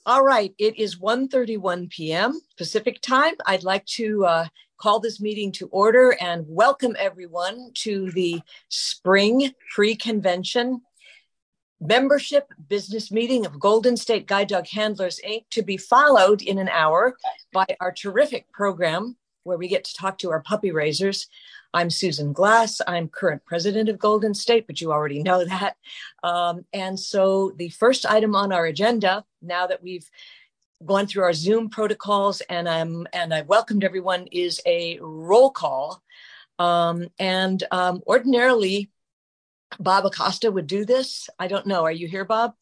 All right, it is 1:31 p.m. Pacific time. I'd like to call this meeting to order and welcome everyone to the Spring Pre-Convention Membership Business Meeting of Golden State Guide Dog Handlers, Inc., to be followed in an hour by our terrific program where we get to talk to our puppy raisers. I'm Susan Glass. I'm current president of Golden State, but you already know that. And so the first item on our agenda, now that we've gone through our Zoom protocols and I welcomed everyone, is a roll call. Ordinarily, Bob Acosta would do this. I don't know. Are you here, Bob?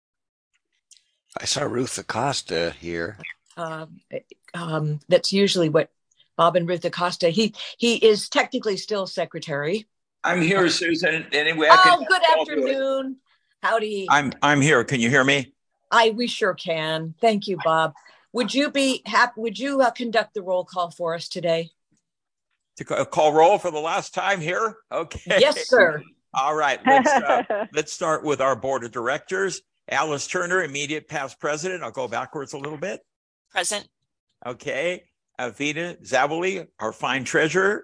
I saw Ruth Acosta here. That's usually what Bob and Ruth Acosta. He is technically still secretary. I'm here, Susan. Anyway, good afternoon. Howdy. I'm here. Can you hear me? We sure can. Thank you, Bob. Would you be happy? Would you conduct the roll call for us today? To call roll for the last time here? Okay. Yes, sir. All right. Let's start with our board of directors. Alice Turner, immediate past president. I'll go backwards a little bit. Present. Okay. Vita Zavoli, our fine treasurer.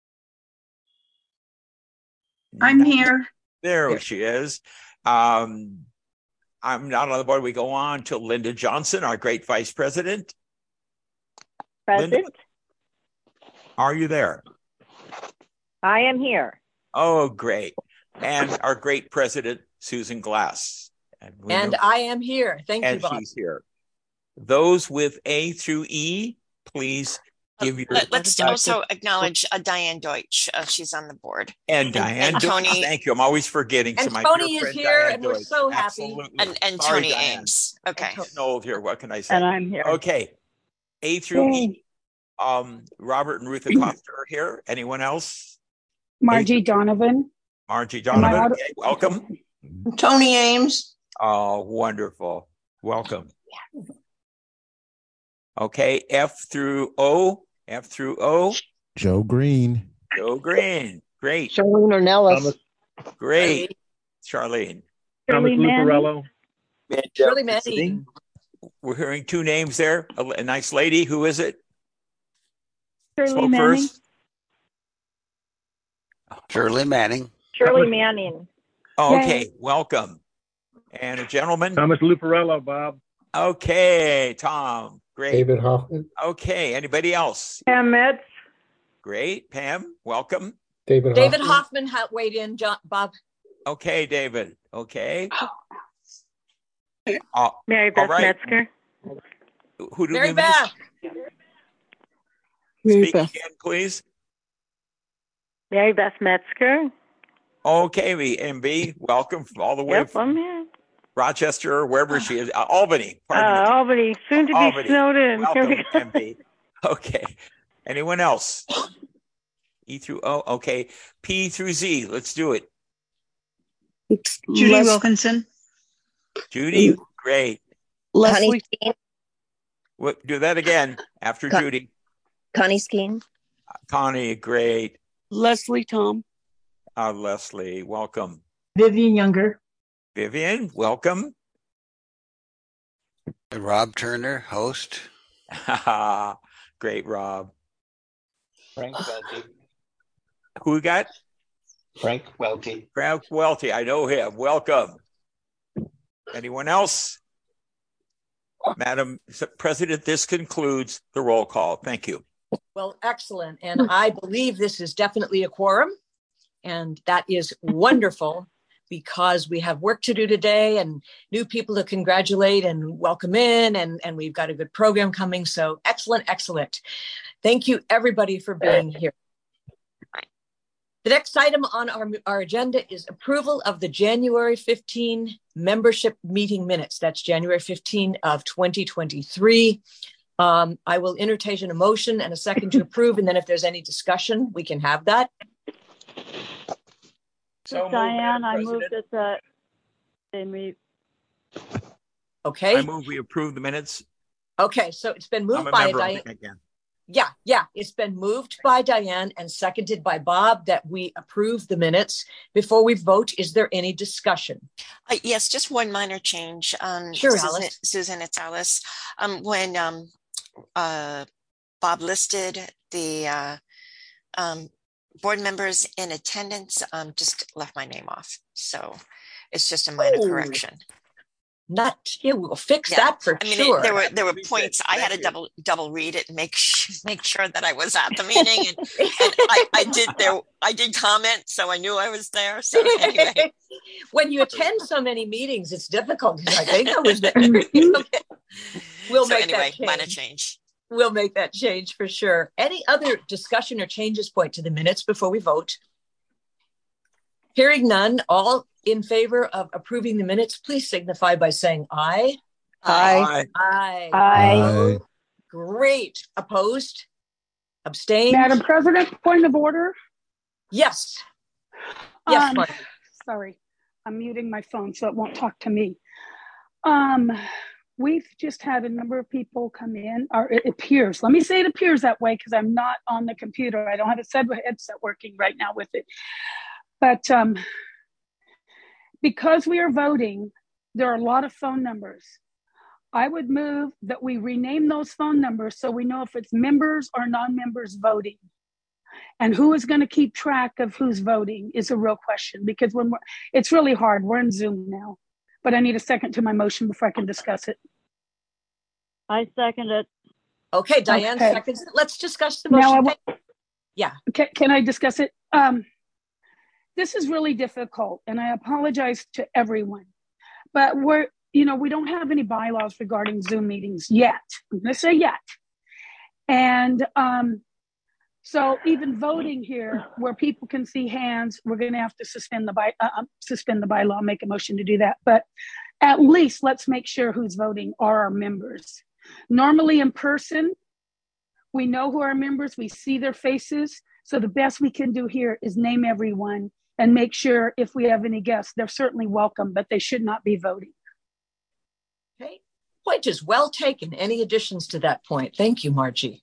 I'm here. There she is. I'm not on the board. We go on to Linda Johnson, our great vice president. Present. Linda, are you there? I am here. Oh, great. And our great president, Susan Glass. And I am here. Thank you, Bob. And she's here. Those with A through E, please give your... Let's also acknowledge Diane Deutsch. She's on the board. And Diane Deutsch, thank you. I'm always forgetting. And Tony is here, Diane and we're Deutsch. so happy. Absolutely. And Sorry, Tony Diane. Ames. Okay. Old here. What can I say? And I'm here. Okay. A through E. Robert and Ruth Acosta are here. Anyone else? Margie Donovan. Margie Donovan. Okay, welcome. Tony Ames. Oh, wonderful. Welcome. Okay, F through O. F through O. Joe Green. Joe Green. Great. Charlene Ornelas. Great. Charlene. Thomas Lucarello. Shirley Manning. We're hearing two names there. A nice lady. Who is it? Shirley Manning. First. Shirley Manning. Shirley Manning. Oh, okay. Welcome. And a gentleman. Thomas Lucarello, Bob. Okay, Tom. Great. David Hoffman. Okay. Anybody else? Pam Metz. Great. Pam, welcome. David Hoffman weighed in, Bob. Okay, David. Okay. Mary Beth Metzger. Who do Mary we Beth. Speak again, please. Mary Beth Metzger. Okay, MB, welcome from all the way from I'm here. Rochester, or wherever she is. Albany. Pardon me. Albany, soon to Albany. be snowed in. Welcome, MB. Okay. Anyone else? E through O. Okay. P through Z. Let's do it. Judy Wilkinson. Judy. Great. Leslie Skeen. Do that again after Judy. Connie Skeen. Connie. Great. Leslie Tom. Leslie. Welcome. Vivian Younger. Vivian. Welcome. Rob Turner, host. Great, Rob. Frank Welty. Who we got? Frank Welty. Frank Welty. I know him. Welcome. Anyone else? Madam President, this concludes the roll call. Thank you. Well, excellent. And I believe this is definitely a quorum. And that is wonderful because we have work to do today and new people to congratulate and welcome in. And we've got a good program coming. So excellent, excellent. Thank you, everybody, for being here. The next item on our agenda is approval of the January 15 membership meeting minutes. That's January 15 of 2023. I will entertain a motion and a second to approve. And then if there's any discussion, we can have that. So Diane, I moved that they meet. Okay. I move we approve the minutes. Okay, so it's been moved by Diane. Yeah. It's been moved by Diane and seconded by Bob that we approve the minutes. Before we vote, is there any discussion? Yes, just one minor change. Sure, Susan, Alice. Susan, it's Alice. When Bob listed the board members in attendance, just left my name off. So it's just a minor correction. We'll fix that for sure. There were points I had to double read it and make sure that I was at the meeting, and I did comment, so I knew I was there. So anyway, when you attend so many meetings, it's difficult because I think I was there. We'll make that change. Minor change. We'll make that change for sure. Any other discussion or changes point to the minutes before we vote? Hearing none, all in favor of approving the minutes, please signify by saying aye. Aye. Aye. Great. Opposed? Abstained? Madam President, point of order. Yes. Yes, Mark. Sorry, I'm muting my phone so it won't talk to me. We've just had a number of people come in, or it appears, let me say it appears that way because I'm not on the computer. I don't have a headset working right now with it. But because we are voting, there are a lot of phone numbers. I would move that we rename those phone numbers so we know if it's members or non-members voting. And who is going to keep track of who's voting is a real question, because it's really hard. We're in Zoom now. But I need a second to my motion before I can discuss it. I second it. Okay, Diane seconds it. Let's discuss the motion. Can I discuss it? This is really difficult, and I apologize to everyone. But we don't have any bylaws regarding Zoom meetings yet. I'm going to say yet. And so even voting here, where people can see hands, we're going to have to suspend the bylaw, make a motion to do that. But at least let's make sure who's voting are our members. Normally in person, we know who our members, we see their faces. So the best we can do here is name everyone and make sure if we have any guests, they're certainly welcome, but they should not be voting. Okay, point is well taken. Any additions to that point? Thank you, Margie.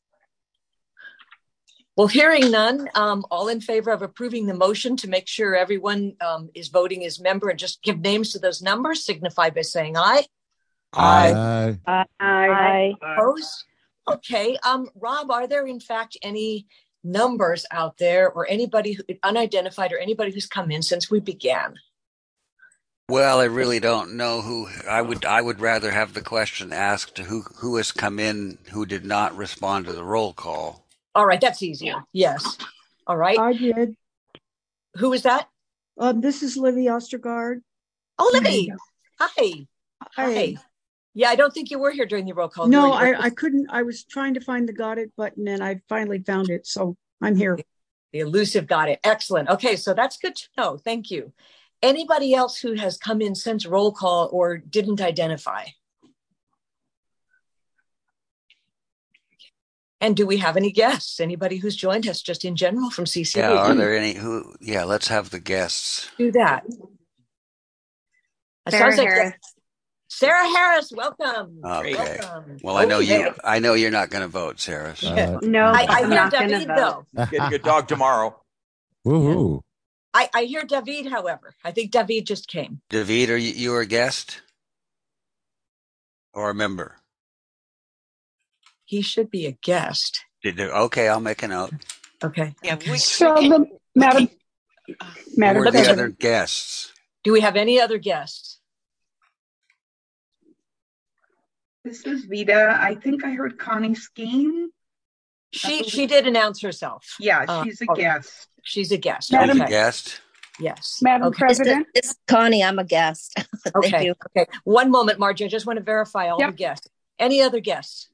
Well, hearing none, all in favor of approving the motion to make sure everyone is voting as member and just give names to those numbers, signify by saying aye. Aye. Aye. Opposed? Okay. Rob, are there in fact any numbers out there or anybody unidentified or anybody who's come in since we began? Well, I really don't know who. I would rather have the question asked to who has come in who did not respond to the roll call. All right, that's easier. Yes. All right. I did. Who is that? This is Livy Ostergaard. Oh, Livy. Hi. Hi. Yeah, I don't think you were here during the roll call. No, I couldn't. I was trying to find the got it button and I finally found it. So I'm here. The elusive got it. Excellent. Okay, so that's good to know. Thank you. Anybody else who has come in since roll call or didn't identify? And do we have any guests? Anybody who's joined us just in general from CCA? Yeah, are there any who? Yeah, let's have the guests. Do that. Sarah Harris. Sarah Harris, welcome. Okay. Welcome. Well, I know you're not going to vote, Sarah. So. No, I hear David though. Getting a dog tomorrow. Woohoo! I hear David, however. I think David just came. David, are you a guest or a member? He should be a guest. Okay, I'll make a note. Okay. Yeah. Madam Who are the President. other guests? Do we have any other guests? This is Vida. I think I heard Connie Skeen. She did announce herself. Yeah, she's a guest. She's a guest. She's Okay. a guest. Yes. Madam President. This is Connie. I'm a guest. Thank Okay. you. Okay. One moment, Margie. I just want to verify all the guests. Any other guests?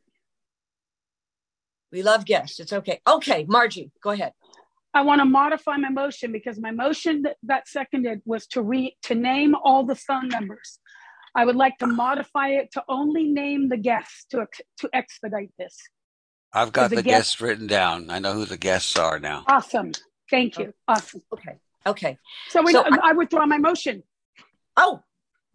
We love guests. It's okay. Okay, Margie, go ahead. I want to modify my motion because my motion that seconded was to name all the phone numbers. I would like to modify it to only name the guests to expedite this. I've got the guests written down. I know who the guests are now. Awesome. Thank you. Awesome. Okay. So I withdraw my motion. Oh, well,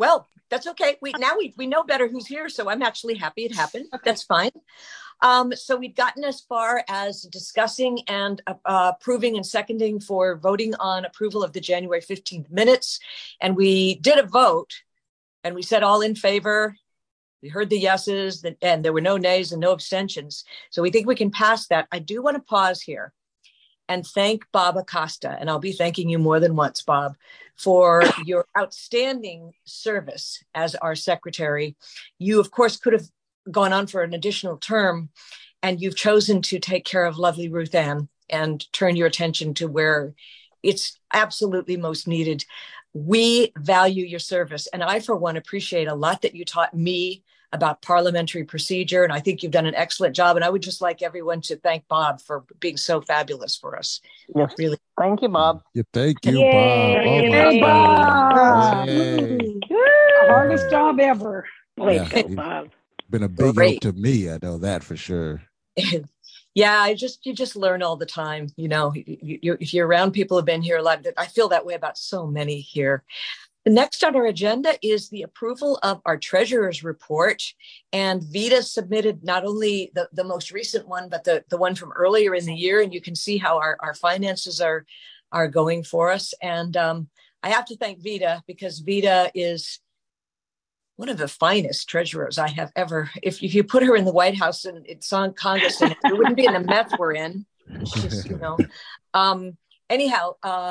That's okay. We know better who's here, so I'm actually happy it happened. Okay. That's fine. So we've gotten as far as discussing and approving and seconding for voting on approval of the January 15th minutes. And we did a vote and we said all in favor. We heard the yeses and there were no nays and no abstentions. So we think we can pass that. I do want to pause here and thank Bob Acosta. And I'll be thanking you more than once, Bob, for your outstanding service as our secretary. You, of course, could have gone on for an additional term, and you've chosen to take care of lovely Ruth Ann and turn your attention to where it's absolutely most needed. We value your service. And I, for one, appreciate a lot that you taught me about parliamentary procedure. And I think you've done an excellent job. And I would just like everyone to thank Bob for being so fabulous for us. Yes. Really. Thank you, Bob. Yeah, thank you, Yay. Bob. Hey, Bob. Yay. Hardest job ever. Yeah, Bob. Been a big help to me. I know that for sure. Yeah, you just learn all the time. You know, if you're around people who've been here a lot, I feel that way about so many here. The next on our agenda is the approval of our treasurer's report. And Vida submitted not only the most recent one, but the one from earlier in the year. And you can see how our finances are going for us. And I have to thank Vida because Vida is one of the finest treasurers I have ever. If you put her in the White House and it's on Congress, and it wouldn't be in the mess we're in. Just, you know. Anyhow,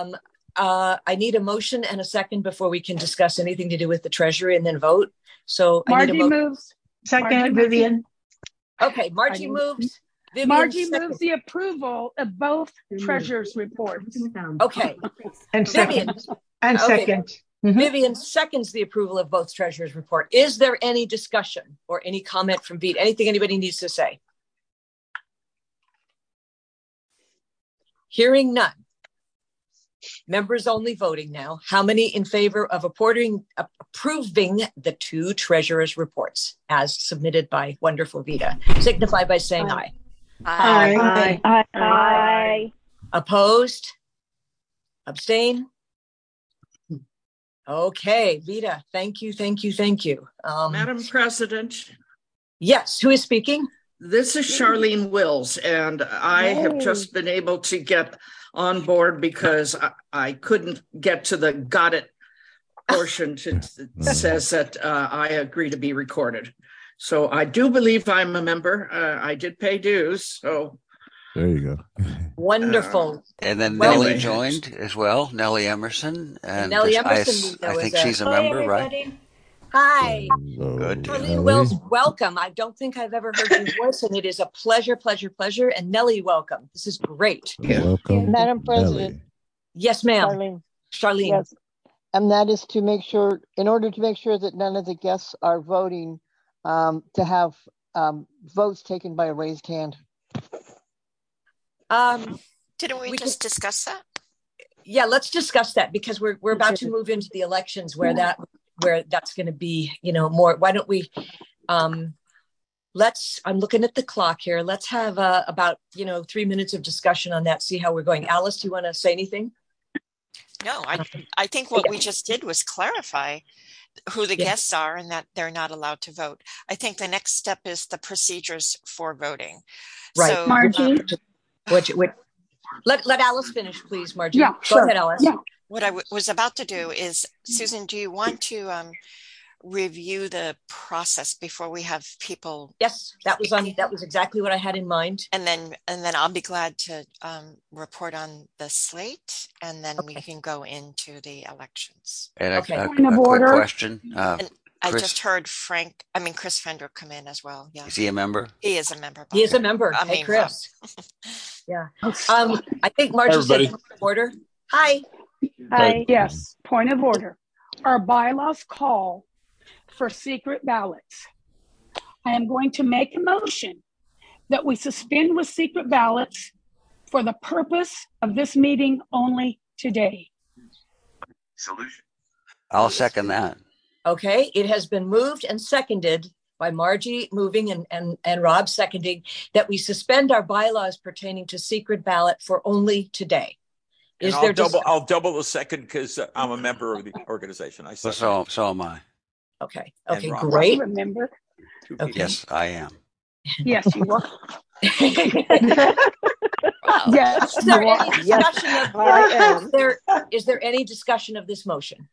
I need a motion and a second before we can discuss anything to do with the Treasury and then vote. So Margie moves. Second, Vivian. Okay, Margie moves. Vivian Margie second. moves the approval of both treasurers' reports. Okay. And second. And Okay. second. Vivian seconds the approval of both treasurers' report. Is there any discussion or any comment from Vita? Anything anybody needs to say? Hearing none. Members only voting now. How many in favor of approving the two treasurers' reports as submitted by wonderful Vita? Signify by saying aye. Aye. Aye. Aye. Opposed? Abstain? Okay, Vita, thank you. Madam President. Yes, who is speaking? This is Charlene Wills, and I have just been able to get on board because I couldn't get to the got it portion that says that I agree to be recorded. So I do believe I'm a member. I did pay dues, so. There you go. Wonderful. And then Nellie joined as well, Nellie Emerson. And Nellie Emerson, I think she's a member, right? Hi. Good. Charlene Wills, welcome. I don't think I've ever heard your voice, and it is a pleasure. And Nellie, welcome. This is great. Welcome, Madam President. Nellie. Yes, ma'am. Charlene. Yes. And that is to make sure, in order to make sure that none of the guests are voting, to have votes taken by a raised hand. Didn't we just discuss that? Yeah, let's discuss that because we're about to move into the elections where that's going to be, more. Why don't we, I'm looking at the clock here. Let's have about, 3 minutes of discussion on that, see how we're going. Alice, do you want to say anything? No, I think what we just did was clarify who the guests are and that they're not allowed to vote. I think the next step is the procedures for voting. Right. So, Margie. Let Alice finish, please, Margie. Yeah, Go ahead, Alice. Yeah. what I was about to do is, Susan, do you want to review the process before we have people? Yes, that was exactly what I had in mind. And then I'll be glad to report on the slate, and then we can go into the elections. And a quick question. And I just heard Chris Fender come in as well. Yeah. Is he a member? He is a member. He is a member. Hey, Chris. Yeah. I think Margie said point of order. Hi. Hi. Yes. Point of order. Our bylaws call for secret ballots. I am going to make a motion that we suspend with secret ballots for the purpose of this meeting only today. Solution. I'll second that. Okay, it has been moved and seconded by Margie moving and Rob seconding that we suspend our bylaws pertaining to secret ballot for only today. I'll double the second because I'm a member of the organization. So am I. Okay. And Okay, Ron. great. Remember? Okay. Yes, I am. Yes, you are. Wow. Yes, Is there you are. any discussion of is there any discussion of this motion?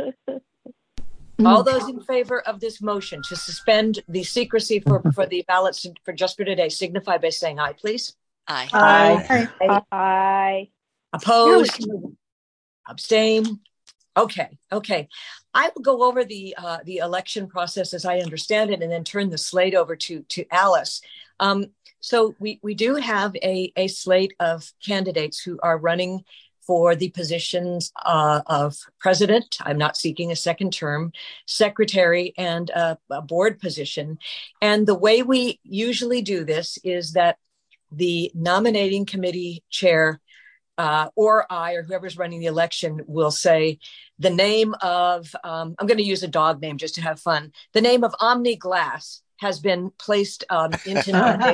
All those in favor of this motion to suspend the secrecy for the ballots for just for today signify by saying aye, please. Aye. Aye. Aye. Opposed? Abstain? Okay. I will go over the election process as I understand it, and then turn the slate over to Alice. So we do have a slate of candidates who are running for the positions of president. I'm not seeking a second term, secretary, and a board position. And the way we usually do this is that the nominating committee chair or I, or whoever's running the election, will say the name of, I'm going to use a dog name just to have fun. The name of Omni Glass has been placed into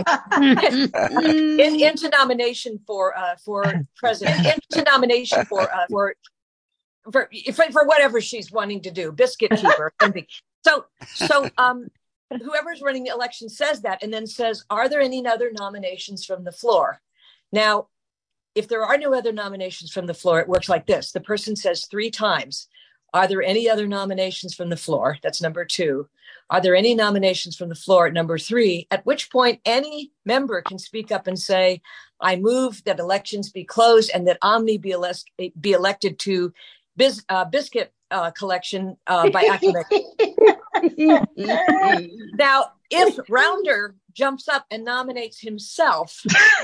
nomination for president, into nomination for whatever she's wanting to do, biscuit keeper, something. So whoever's running the election says that, and then says, "Are there any other nominations from the floor?" Now, if there are no other nominations from the floor, it works like this: the person says 3 times, "Are there any other nominations from the floor?" That's number 2. "Are there any nominations from the floor?" At number 3, at which point any member can speak up and say, "I move that elections be closed and that Omni be elected to biscuit collection by acclamation." Now, if Rounder jumps up and nominates himself,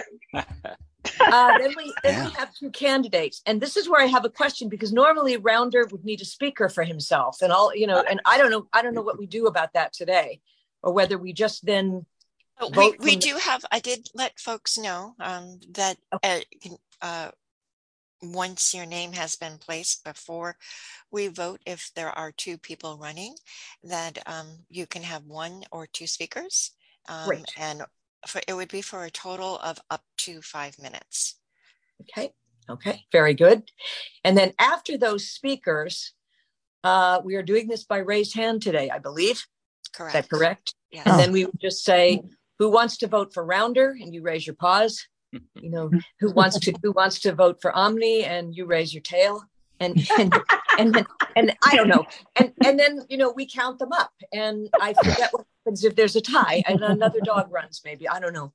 then we have 2 candidates, and this is where I have a question, because normally Rounder would need a speaker for himself, and and I don't know what we do about that today, or whether we just then vote. We do have. I did let folks know that once your name has been placed before we vote, if there are 2 people running, that you can have 1 or 2 speakers, and it would be for a total of up to 5 minutes. Okay, very good. And then after those speakers, we are doing this by raised hand today, I believe. Correct. Is that correct? Yes. And then we would just say, "Who wants to vote for Rounder?" and you raise your paws. You know, who wants to vote for Omni, and you raise your tail. And I don't know. And then, we count them up, and I forget what happens if there's a tie and another dog runs, maybe. I don't know.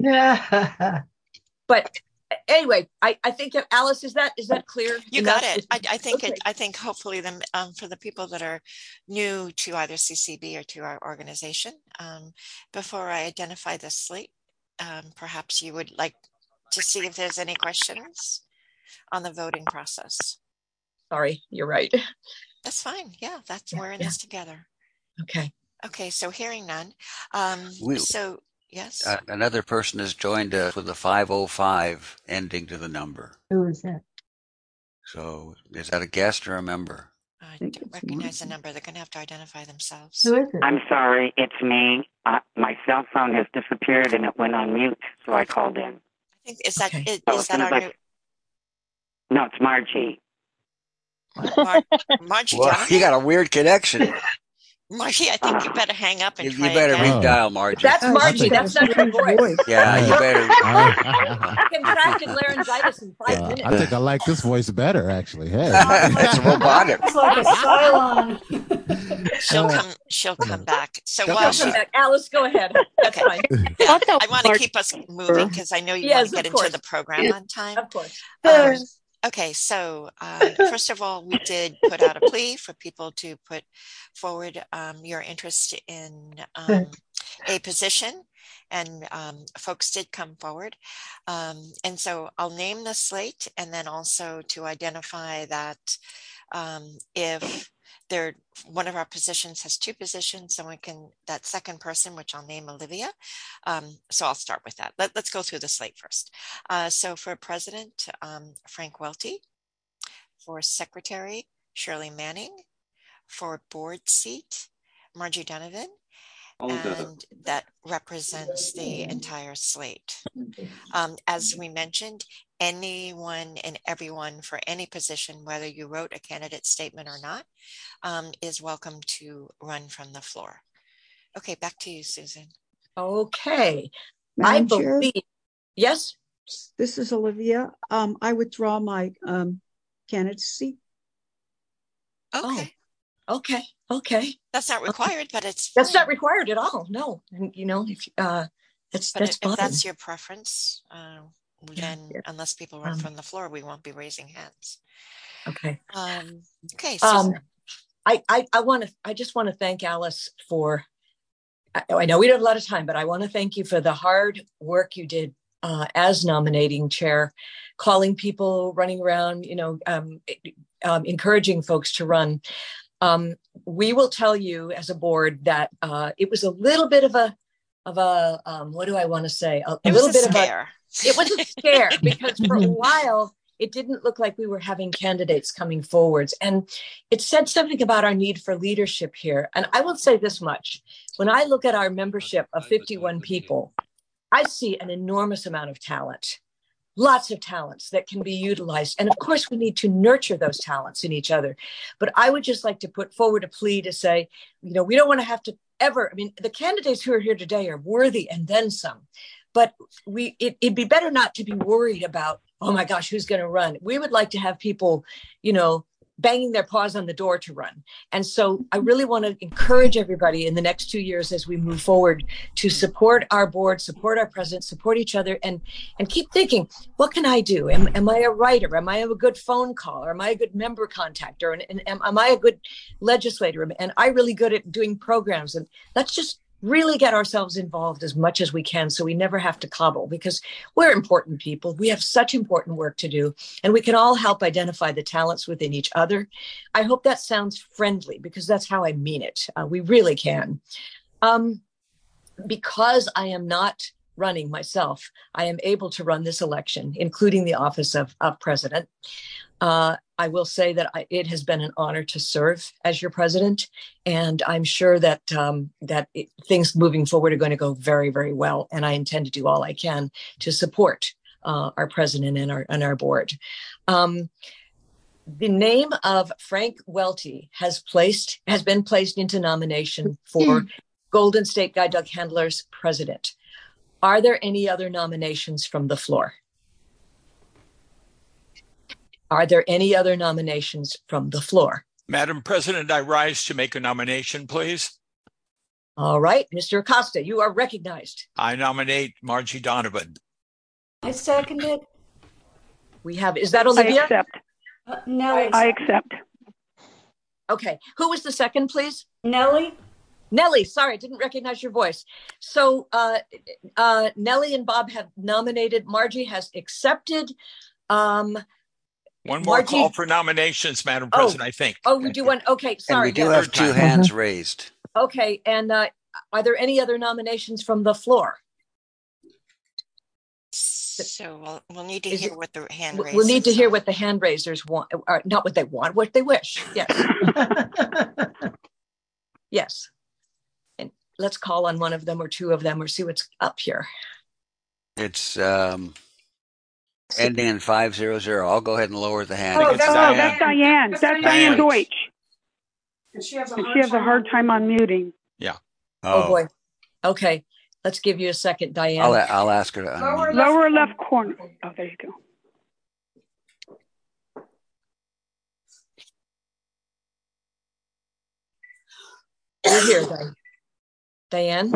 But anyway, I think that, Alice, is that clear? You got it. I think hopefully for the people that are new to either CCB or to our organization, before I identify the slate, perhaps you would like to see if there's any questions on the voting process. Sorry, you're right. That's fine. Yeah, we're in this together. Okay, so hearing none. So yes. Another person has joined us with a 505 ending to the number. Who is that? So is that a guest or a member? I don't recognize the number. They're going to have to identify themselves. Who is it? I'm sorry, it's me. My cell phone has disappeared and it went on mute, so I called in. I think is that new? No, it's Margie. Margie, well, you got a weird connection. Margie, I think you better hang up and try you better again. redial, Margie. That's Margie. That's not your voice. Yeah, you better. Contracted laryngitis in 5 minutes. I think I like this voice better, actually. Hey, it's robotic. It's like a Cylon. She'll come back. So while Alice, go ahead. That's fine. Yeah, I want to keep us moving because I know you want to get into the program on time. Of course. Okay, so first of all, we did put out a plea for people to put forward your interest in a position, and folks did come forward. And so I'll name the slate, and then also to identify that if one of our positions has 2 positions, someone can, that second person, which I'll name Olivia. So I'll start with that. Let's go through the slate first. So for president, Frank Welty. For secretary, Shirley Manning. For board seat, Margie Donovan. And that represents the entire slate. As we mentioned, anyone and everyone for any position, whether you wrote a candidate statement or not, is welcome to run from the floor. Okay, back to you, Susan. Okay. Madam Chair? Yes? This is Olivia. I withdraw my candidacy. Okay. Oh, okay. That's not required, but it's That's fine. not required at all. No. You know, if that's fine. If that's your preference, then unless people run from the floor, we won't be raising hands. Okay. Okay. Susan. I just want to thank Alice for, I know we don't have a lot of time, but I want to thank you for the hard work you did as nominating chair, calling people, running around, you know, encouraging folks to run. We will tell you as a board that it was a little bit of a what do I want to say? It was a scare because for a while it didn't look like we were having candidates coming forwards, and it said something about our need for leadership here. And I will say this much: when I look at our membership of 51 people, I see an enormous amount of talent. Lots of talents that can be utilized. And of course, we need to nurture those talents in each other. But I would just like to put forward a plea to say, you know, we don't want to have to ever, I mean, the candidates who are here today are worthy and then some. But it'd be better not to be worried about, oh my gosh, who's going to run? We would like to have people, you know, banging their paws on the door to run. And so I really want to encourage everybody in the next 2 years as we move forward to support our board, support our president, support each other, and keep thinking, what can I do? Am I a writer? Am I a good phone call? Or am I a good member contactor? And am I a good legislator? And I really good at doing programs? And let's just really get ourselves involved as much as we can so we never have to cobble, because we're important people. We have such important work to do, and we can all help identify the talents within each other. I hope that sounds friendly, because that's how I mean it. We really can. Because I am not running myself, I am able to run this election, including the office of president. I will say that it has been an honor to serve as your president, and I'm sure that things moving forward are going to go very, very well. And I intend to do all I can to support our president and our board. The name of Frank Welty has been placed into nomination for Golden State Guide Dog Handlers president. Are there any other nominations from the floor? Are there any other nominations from the floor? Madam President, I rise to make a nomination, please. All right, Mr. Acosta, you are recognized. I nominate Margie Donovan. I second it. We have, is that Olivia? I accept. Nellie. I accept. Okay, who was the second, please? Nellie. Nellie, sorry, I didn't recognize your voice. So Nellie and Bob have nominated. Margie has accepted. One more call for nominations, Madam President, I think. Oh, we do one. Okay, sorry. And we do have two hands raised. Okay, and are there any other nominations from the floor? So we'll need to hear what the hand raisers. We'll need to hear what the hand raisers want, or not what they want, what they wish. Yes. Yes. And let's call on one of them or two of them, or see what's up here. It's ending in 500. I'll go ahead and lower the hand. That's Diane. That's Diane Deutsch. And she has a hard time unmuting. Yeah. Oh boy. Okay. Let's give you a second, Diane. I'll ask her to unmute. Lower left corner. Oh, there you go. You're here, Diane.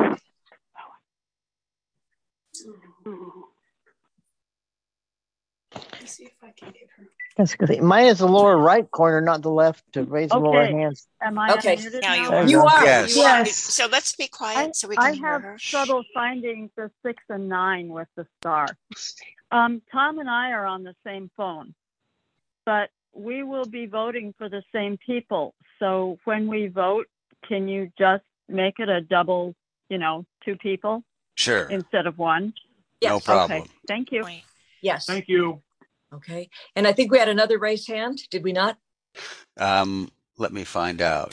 Let's see if I can get her. That's good. Mine is the lower right corner, not the left, to raise the lower hands. Am I unmuted now? You are. Yes. Yes. So let's be quiet so we can hear her. I have trouble finding the 6 and 9 with the star. Tom and I are on the same phone, but we will be voting for the same people. So when we vote, can you just make it a double, 2 people? Sure. Instead of one? Yes. No problem. Okay. Thank you. Yes. Thank you. Okay. And I think we had another raised hand, did we not? Let me find out.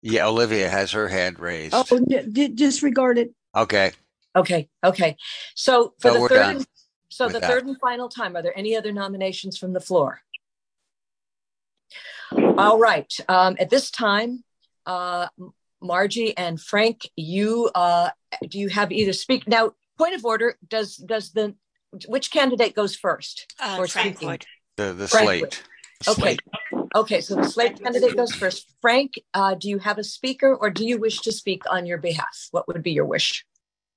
Yeah, Olivia has her hand raised. Oh, disregard it. Okay. Okay. So for the we're third done and, so with the that. third and final time, are there any other nominations from the floor? All right. At this time, Margie and Frank, you do you have either speak now? Point of order: which candidate goes first? Frank would. The Frank slate. would. Okay. So the slate candidate goes first. Frank, do you have a speaker, or do you wish to speak on your behalf? What would be your wish?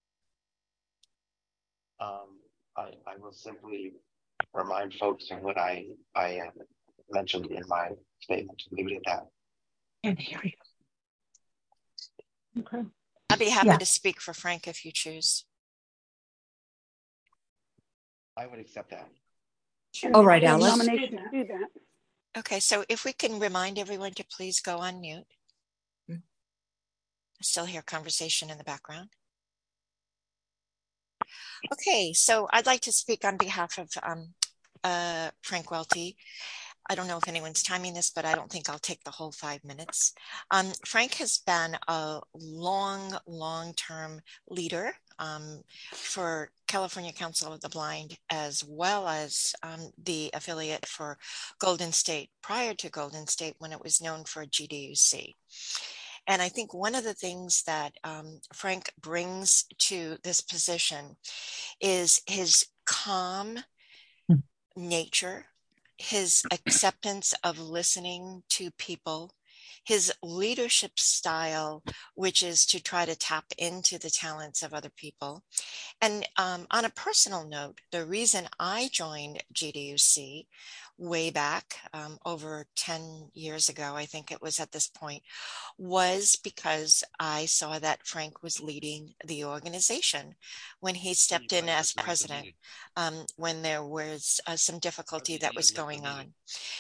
I will simply remind folks of what I mentioned in my statement. Leave it at that. Can't hear you. Okay. I'd be happy to speak for Frank if you choose. I would accept that. All right, Alice. Nomination to do that. Okay, so if we can remind everyone to please go on mute. I still hear conversation in the background. Okay, so I'd like to speak on behalf of Frank Welty. I don't know if anyone's timing this, but I don't think I'll take the whole 5 minutes. Frank has been a long-term leader for California Council of the Blind, as well as the affiliate for Golden State prior to Golden State when it was known for GDUC. And I think one of the things that Frank brings to this position is his calm nature, his acceptance of listening to people, his leadership style, which is to try to tap into the talents of other people. And on a personal note, the reason I joined GDUC way back over 10 years ago, I think it was at this point, was because I saw that Frank was leading the organization when he stepped in as president, when there was some difficulty that was going on.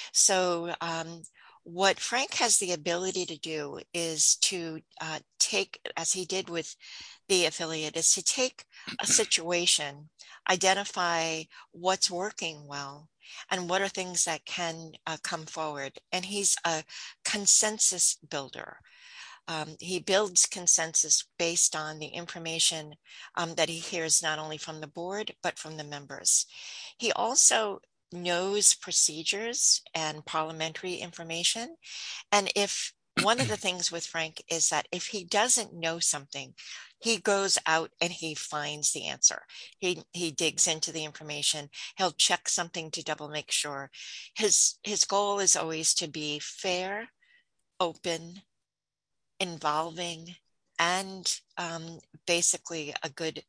So what Frank has the ability to do is to take, as he did with the affiliate, is to take a situation, identify what's working well, and what are things that can come forward. And he's a consensus builder. He builds consensus based on the information that he hears not only from the board, but from the members. He also knows procedures and parliamentary information. And if one of the things with Frank is that if he doesn't know something, he goes out and he finds the answer. He digs into the information. He'll check something to double make sure. His goal is always to be fair, open, involving, and basically a good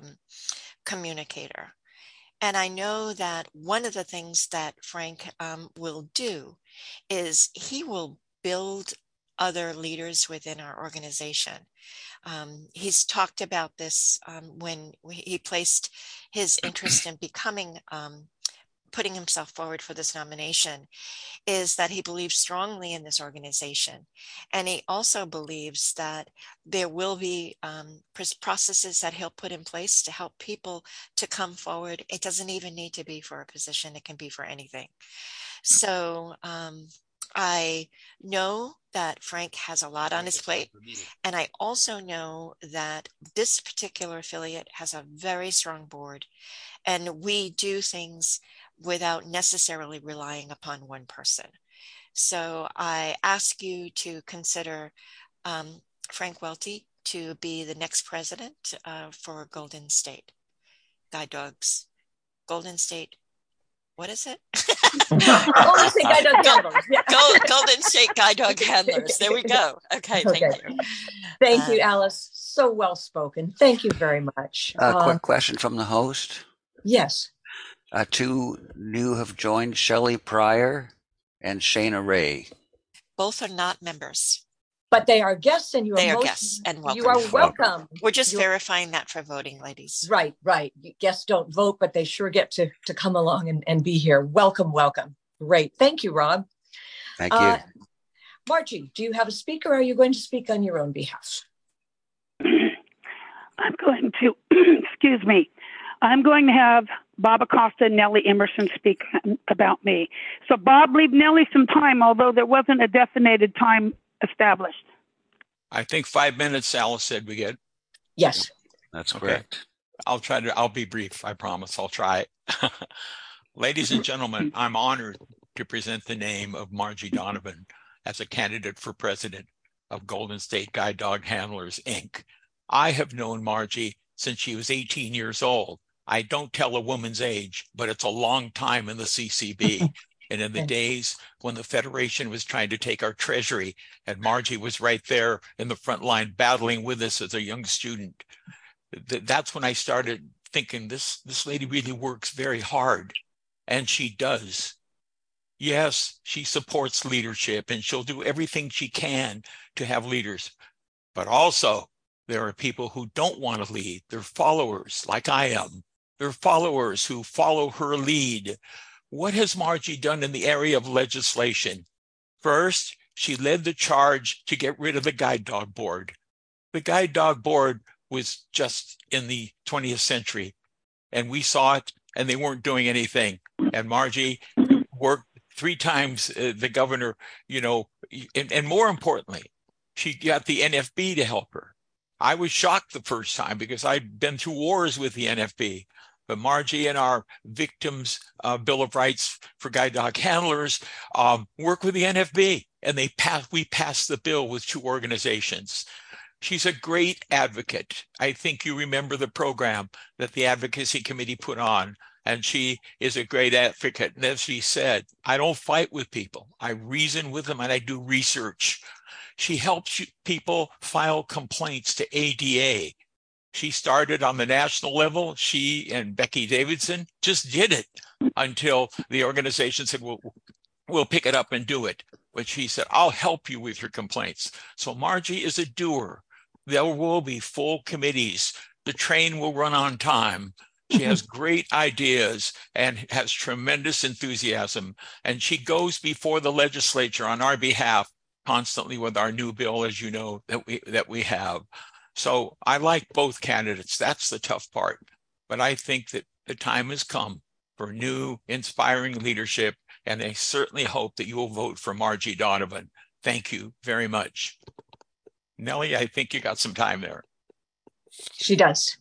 communicator. And I know that one of the things that Frank will do is he will build other leaders within our organization. He's talked about this when he placed his interest in putting himself forward for this nomination, is that he believes strongly in this organization. And he also believes that there will be processes that he'll put in place to help people to come forward. It doesn't even need to be for a position. It can be for anything. So I know that Frank has a lot on his plate. And I also know that this particular affiliate has a very strong board. And we do things without necessarily relying upon one person. So I ask you to consider Frank Welty to be the next president for Golden State Guide Dogs. Golden State, what is it? Golden State Guide Dog Handlers. Yeah. Golden State Guide Dog Handlers. There we go. Okay, thank you. Thank you, Alice. So well spoken. Thank you very much. Quick question from the host. Yes. Two new have joined, Shelley Pryor and Shana Ray. Both are not members. But they are guests, and they are guests and welcome. You are welcome. We're just verifying that for voting, ladies. Right. Guests don't vote, but they sure get to come along and be here. Welcome. Great. Thank you, Rob. Thank you. Margie, do you have a speaker, or are you going to speak on your own behalf? I'm going to, excuse me. I'm going to have Bob Acosta and Nellie Emerson speak about me. So Bob, leave Nellie some time, although there wasn't a designated time established. I think 5 minutes, Alice said we get. Yes. That's correct. I'll be brief. I promise. I'll try. Ladies and gentlemen, I'm honored to present the name of Margie Donovan as a candidate for president of Golden State Guide Dog Handlers, Inc. I have known Margie since she was 18 years old. I don't tell a woman's age, but it's a long time in the CCB. And in the days when the Federation was trying to take our treasury, and Margie was right there in the front line battling with us as a young student, that's when I started thinking this lady really works very hard. And she does. Yes, she supports leadership and she'll do everything she can to have leaders. But also, there are people who don't want to lead. They're followers, like I am. They're followers who follow her lead. What has Margie done in the area of legislation? First, she led the charge to get rid of the Guide Dog Board. The Guide Dog Board was just in the 20th century, and we saw it, and they weren't doing anything. And Margie worked 3 times the governor, and more importantly, she got the NFB to help her. I was shocked the first time because I'd been through wars with the NFB. But Margie and our Victims Bill of Rights for Guide Dog Handlers work with the NFB, and we passed the bill with 2 organizations. She's a great advocate. I think you remember the program that the Advocacy Committee put on, and she is a great advocate. And as she said, I don't fight with people. I reason with them and I do research. She helps people file complaints to ADA. She started on the national level. She and Becky Davidson just did it until the organization said, we'll pick it up and do it. But she said, I'll help you with your complaints. So Margie is a doer. There will be full committees. The train will run on time. She has great ideas and has tremendous enthusiasm. And she goes before the legislature on our behalf constantly with our new bill, as you know, that we have. So I like both candidates. That's the tough part. But I think that the time has come for new, inspiring leadership. And I certainly hope that you will vote for Margie Donovan. Thank you very much. Nellie, I think you got some time there. She does.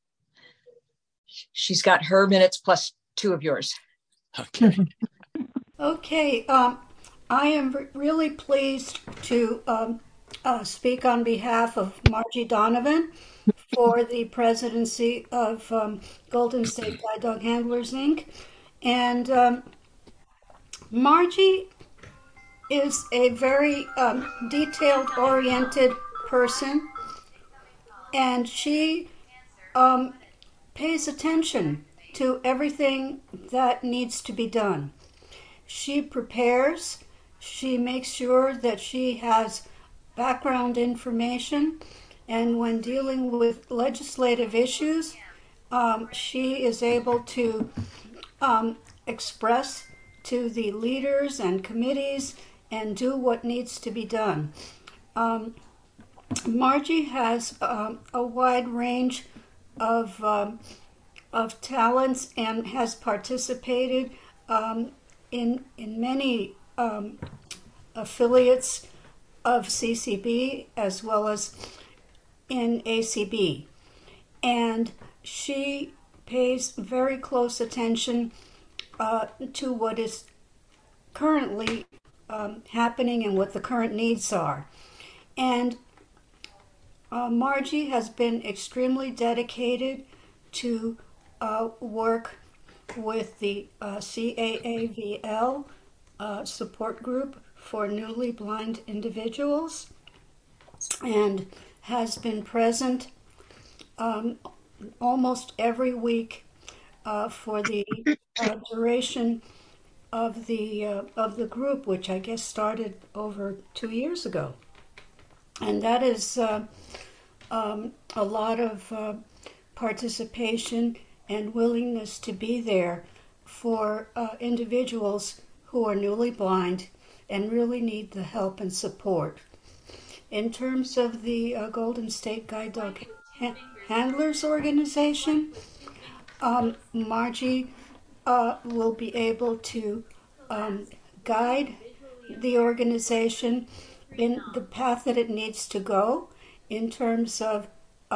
She's got her minutes plus 2 of yours. Okay. Okay. I am really pleased to speak on behalf of Margie Donovan for the presidency of Golden State Guide Dog Handlers, Inc. And Margie is a very detailed-oriented person, and she pays attention to everything that needs to be done. She prepares, she makes sure that she has background information, and when dealing with legislative issues, she is able to express to the leaders and committees and do what needs to be done. Margie has a wide range of talents and has participated in many affiliates of CCB as well as in ACB. And she pays very close attention to what is currently happening and what the current needs are. And Margie has been extremely dedicated to work with the CAAVL support group for newly blind individuals, and has been present almost every week for the duration of the group, which I guess started over 2 years ago. And that is a lot of participation and willingness to be there for individuals who are newly blind and really need the help and support. In terms of the Golden State Guide Dog Handlers organization, Margie will be able to guide the organization in the path that it needs to go in terms of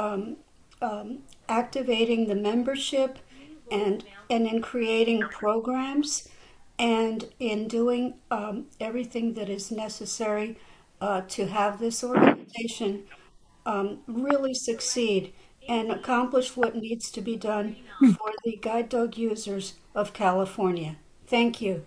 activating the membership and in creating programs and in doing everything that is necessary to have this organization really succeed and accomplish what needs to be done for the guide dog users of California. Thank you.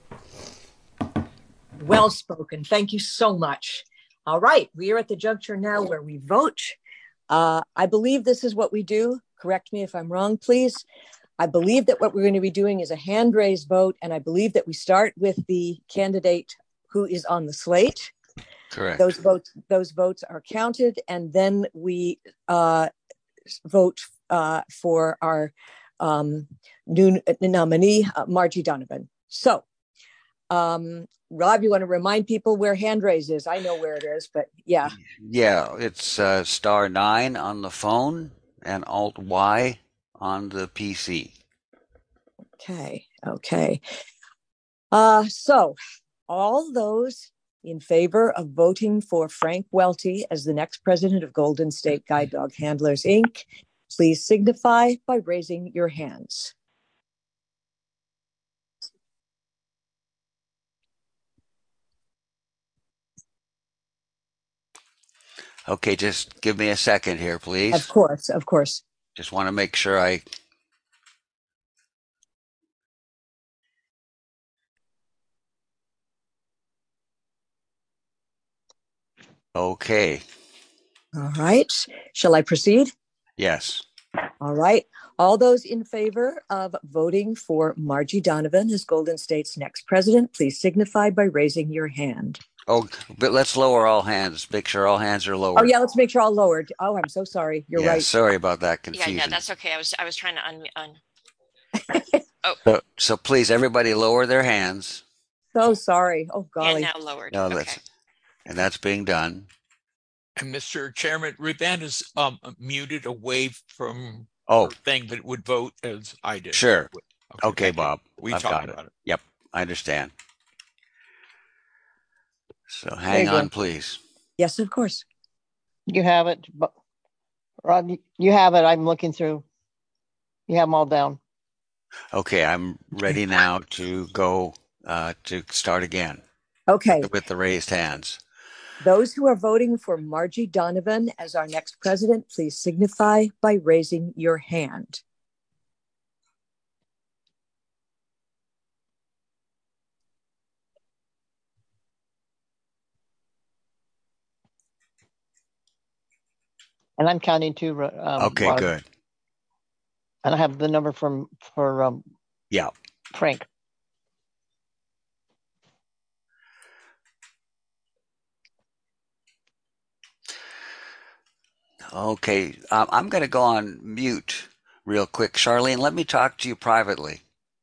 Well spoken. Thank you so much. All right, we are at the juncture now where we vote. I believe this is what we do. Correct me if I'm wrong, please. I believe that what we're going to be doing is a hand raise vote, and I believe that we start with the candidate who is on the slate. Correct. Those votes are counted, and then we vote for our new nominee, Margie Donovan. So, Rob, you want to remind people where hand raise is? I know where it is, but yeah. Yeah, it's *9 on the phone and Alt-Y on the PC. Okay. So all those in favor of voting for Frank Welty as the next president of Golden State Guide Dog Handlers, Inc., please signify by raising your hands. Okay, just give me a second here, please. Of course. Just want to make sure I... Okay. All right. Shall I proceed? Yes. All right. All those in favor of voting for Margie Donovan as Golden State's next president, please signify by raising your hand. Oh, but let's lower all hands. Make sure all hands are lowered. Oh, yeah, let's make sure all lowered. Oh, I'm so sorry. You're right. Sorry about that confusion. Yeah, no, that's okay. I was trying to Oh. So please, everybody lower their hands. So sorry. Oh, golly. And now lowered. No, okay. That's being done. And Mr. Chairman, Ruth Ann is muted away from her thing, but would vote as I did. Sure. Okay, Bob. We talked about it. Yep, I understand. So hang on, please. Yes, of course. You have it. Rod, you have it. I'm looking through. You have them all down. Okay, I'm ready now to go to start again. Okay. With the raised hands. Those who are voting for Margie Donovan as our next president, please signify by raising your hand. And I'm counting too. Okay, Rod. good. And I have the number for Frank. Okay, I'm going to go on mute real quick. Charlene, let me talk to you privately.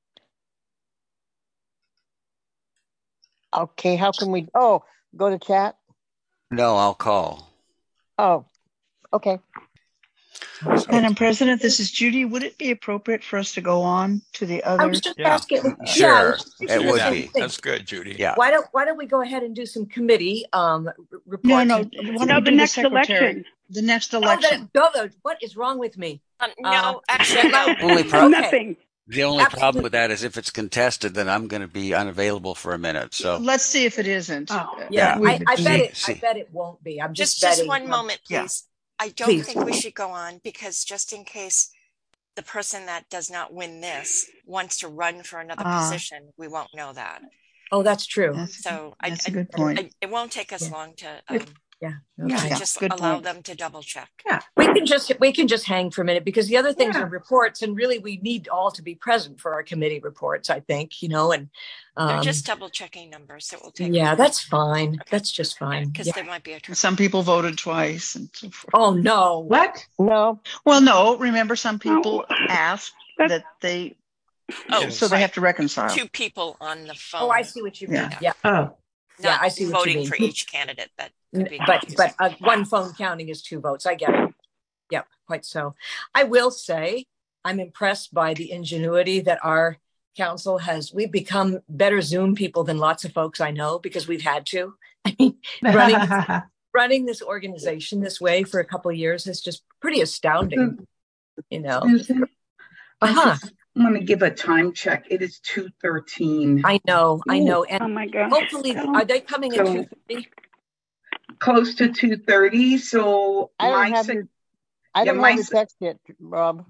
Okay, how can we? Oh, go to chat? No, I'll call. Oh, okay. Madam President, this is Judy. Would it be appropriate for us to go on to the other? I was just asking. Sure, it would be. That's good, Judy. Yeah. Why don't we go ahead and do some committee reports? No, the next election. The next election. What is wrong with me? No, actually, no. Nothing. The only problem with that is if it's contested, then I'm going to be unavailable for a minute. So let's see if it isn't. Yeah, I bet it won't be. I'm just betting. Just one moment, please. I don't think we should go on because just in case the person that does not win this wants to run for another position, we won't know that. Oh, that's true. That's a good point. It won't take us long to just allow them to double check. Yeah, we can just hang for a minute because the other things are reports, and really we need all to be present for our committee reports. I think and they're just double checking numbers. It will take. Yeah, that's fine. Okay. That's just fine because there might be a. Some people voted twice and so forth. Oh no! What? No. Well, no. Remember, some people asked that they. So they have to reconcile. Two people on the phone. Oh, I see what you mean. Yeah. Oh. Yeah, I see what you mean. Voting for each candidate that could be but one phone counting is 2 votes. I get it. Yep, quite so. I will say I'm impressed by the ingenuity that our council we've become better Zoom people than lots of folks I know because we've had to. I mean, running this organization this way for a couple of years is just pretty astounding. Susan, I want to give a time check. It is 2:13. I know. And oh my God. Hopefully, are they coming at 2:30? Close to 2:30. So I don't have the text yet, Rob.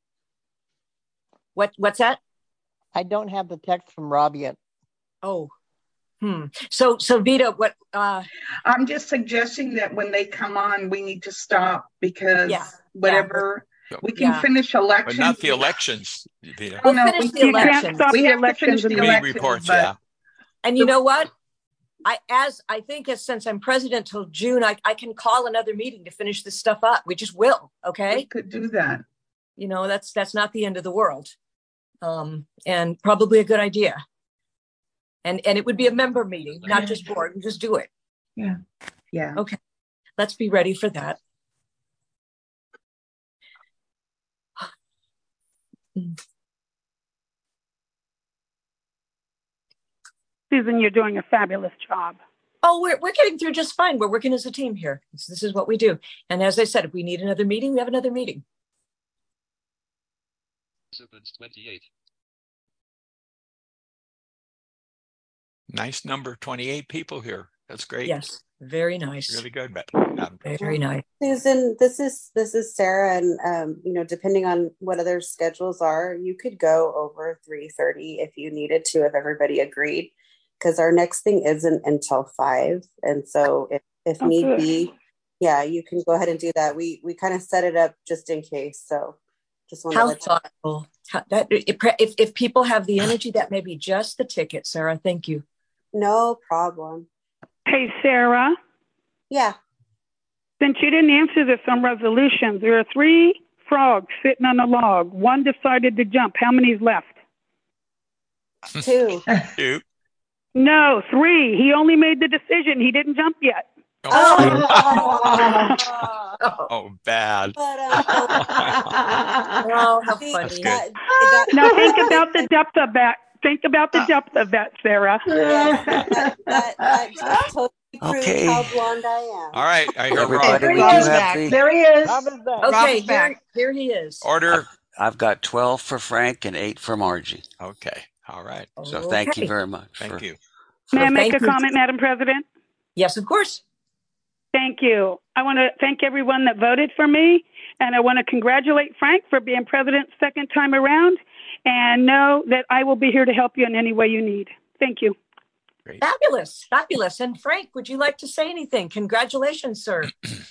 What's that? I don't have the text from Rob yet. Oh. So Vita, what? I'm just suggesting that when they come on, we need to stop because whatever we can finish elections, but not the elections. Vita. We'll finish the elections. We have to finish the elections. Reports, And you know what? I think since I'm president till June, I can call another meeting to finish this stuff up. We just will. Okay. We could do that. That's not the end of the world, and probably a good idea. And it would be a member meeting, not just board. We just do it. Yeah. Okay. Let's be ready for that. Susan, you're doing a fabulous job. Oh, we're getting through just fine. We're working as a team here. This is what we do. And as I said, if we need another meeting, we have another meeting. 28. Nice number, 28 people here. That's great. Yes, very nice. Really good, very nice. Susan, this is Sarah, and depending on what other schedules are, you could go over 3:30 if you needed to, if everybody agreed, because our next thing isn't until 5, and so if need be, you can go ahead and do that. We kind of set it up just in case, so just want to let thoughtful. If people have the energy, that may be just the ticket, Sarah. Thank you. No problem. Hey, Sarah. Yeah. Since you didn't answer this on resolutions, there are 3 frogs sitting on a log. One decided to jump. How many's left? 2. 2. No, 3. He only made the decision. He didn't jump yet. Oh, bad. But, how funny. Now think about the depth of that. Think about the depth of that, Sarah. That just totally proves how blonde I am. All right, I hear Rob. There he is. Okay, here he is. Order. I've got 12 for Frank and 8 for Margie. Okay, all right. So thank you very much. Thank you. May I make a comment, Madam President? Yes, of course. Thank you. I want to thank everyone that voted for me, and I want to congratulate Frank for being president second time around, and know that I will be here to help you in any way you need. Thank you. Great. Fabulous. And Frank, would you like to say anything? Congratulations, sir.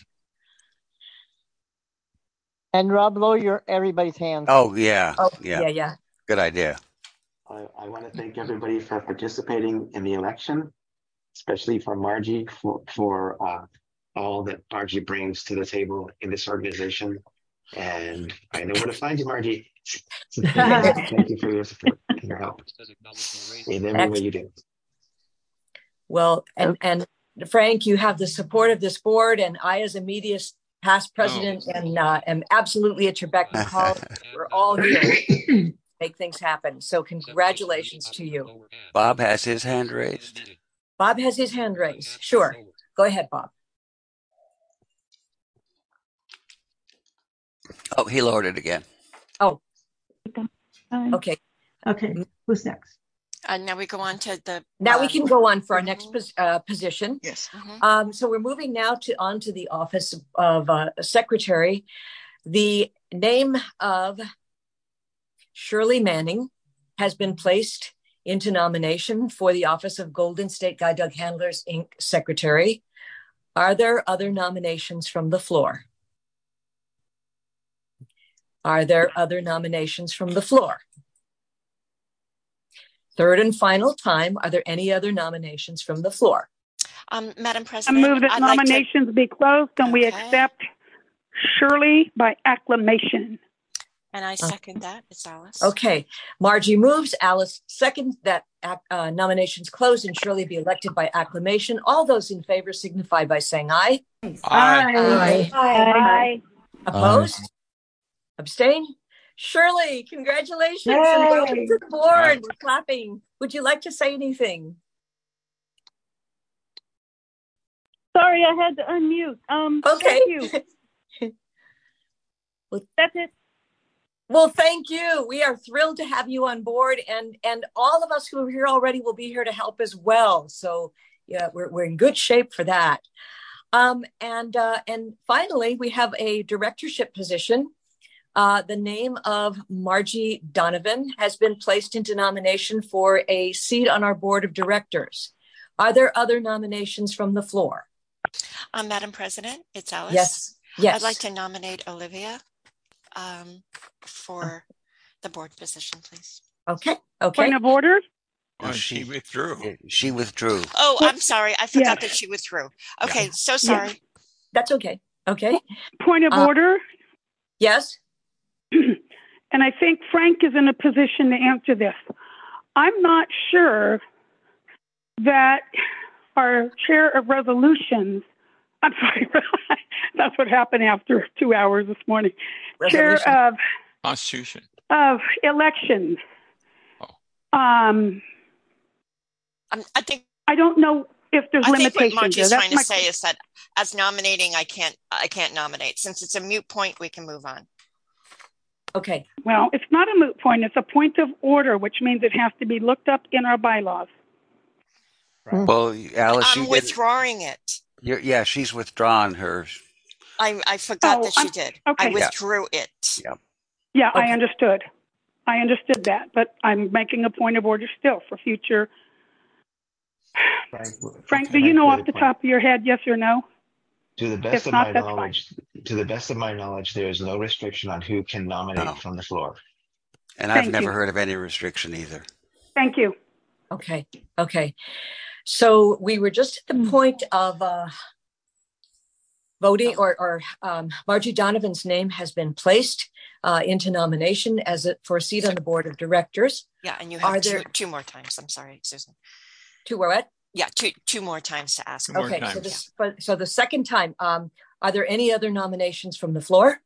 And Rob, lower everybody's hands. Oh, yeah. Yeah. Good idea. I want to thank everybody for participating in the election, especially for Margie for all that Margie brings to the table in this organization. And I know where to find you, Margie. So thank you for your support and your help in every way you do. Well, and Frank, you have the support of this board, and I, as a media past president, and am absolutely at your beck and call. We're all here to make things happen. So congratulations to you. Bob has his hand raised. Sure. Go ahead, Bob. Oh, he lowered it again. Oh. Okay. Who's next? Now we go on to the. Now we can go on for our next position. Yes. So we're moving now on to the office of secretary. The name of Shirley Manning has been placed into nomination for the office of Golden State Guide Dog Handlers, Inc. Secretary. Are there other nominations from the floor? Third and final time, are there any other nominations from the floor? Madam President, I move that nominations be closed and we accept Shirley by acclamation. And I second that. It's Alice. Okay. Margie moves. Alice seconds that nominations closed and Shirley be elected by acclamation. All those in favor signify by saying aye. Aye. Opposed? Abstain? Shirley, congratulations and welcome to the board. We're clapping. Would you like to say anything? Sorry, I had to unmute. Okay. Thank you. That's it. Well, thank you. We are thrilled to have you on board, and all of us who are here already will be here to help as well. So yeah, we're in good shape for that. And finally, we have a directorship position. The name of Margie Donovan has been placed into nomination for a seat on our board of directors. Are there other nominations from the floor? Madam President, it's Alice. Yes. Yes. I'd like to nominate Olivia for the board position, please. Okay. Point of order? Oh, she withdrew. She withdrew. Oh, I'm sorry. I forgot that she withdrew. Okay, so sorry. Yeah. That's okay. Okay. Point of order? Yes. And I think Frank is in a position to answer this. I'm not sure that our chair of resolutions, I'm sorry, that's what happened after 2 hours this morning. Resolution. Chair of Constitution. Of elections. I don't know if there's limitations. I think what Margie's there. trying to say is that as nominating, I can't nominate. Since it's a moot point, we can move on. Okay. Well, it's not a moot point. It's a point of order, which means it has to be looked up in our bylaws. Right. Well, Alice, I'm withdrawing it. Yeah, she's withdrawn hers. I forgot that she did. Okay. I withdrew it. Yep. Yeah, Okay. I understood. I understood that, but I'm making a point of order still for future. Frank, do you know off the top of your head, yes or no? To the best of my knowledge, there is no restriction on who can nominate from the floor. And I've never heard of any restriction either. Thank you. Okay. Okay. So we were just at the point of voting, or Margie Donovan's name has been placed into nomination for a seat on the board of directors. Yeah, and you have two more times. I'm sorry, Susan. Two more what? Yeah, two more times to ask. Okay, so the second time, are there any other nominations from the floor?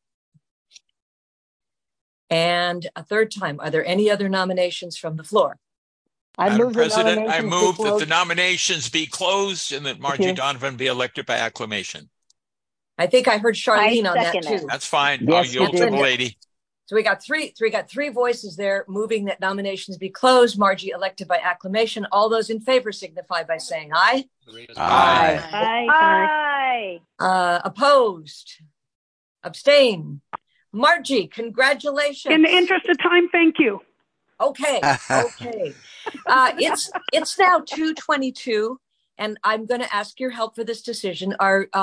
And a third time, are there any other nominations from the floor? Madam President, I move that the nominations be closed and that Margie Donovan be elected by acclamation. I think I heard Charlene on that too. That's fine. Yes, I'll yield to the lady. So we got three voices there moving that nominations be closed. Margie elected by acclamation. All those in favor signify by saying aye. Aye. Opposed? Abstain? Margie, congratulations. In the interest of time, thank you. Okay. Okay. It's now 2:22, and I'm going to ask your help for this decision.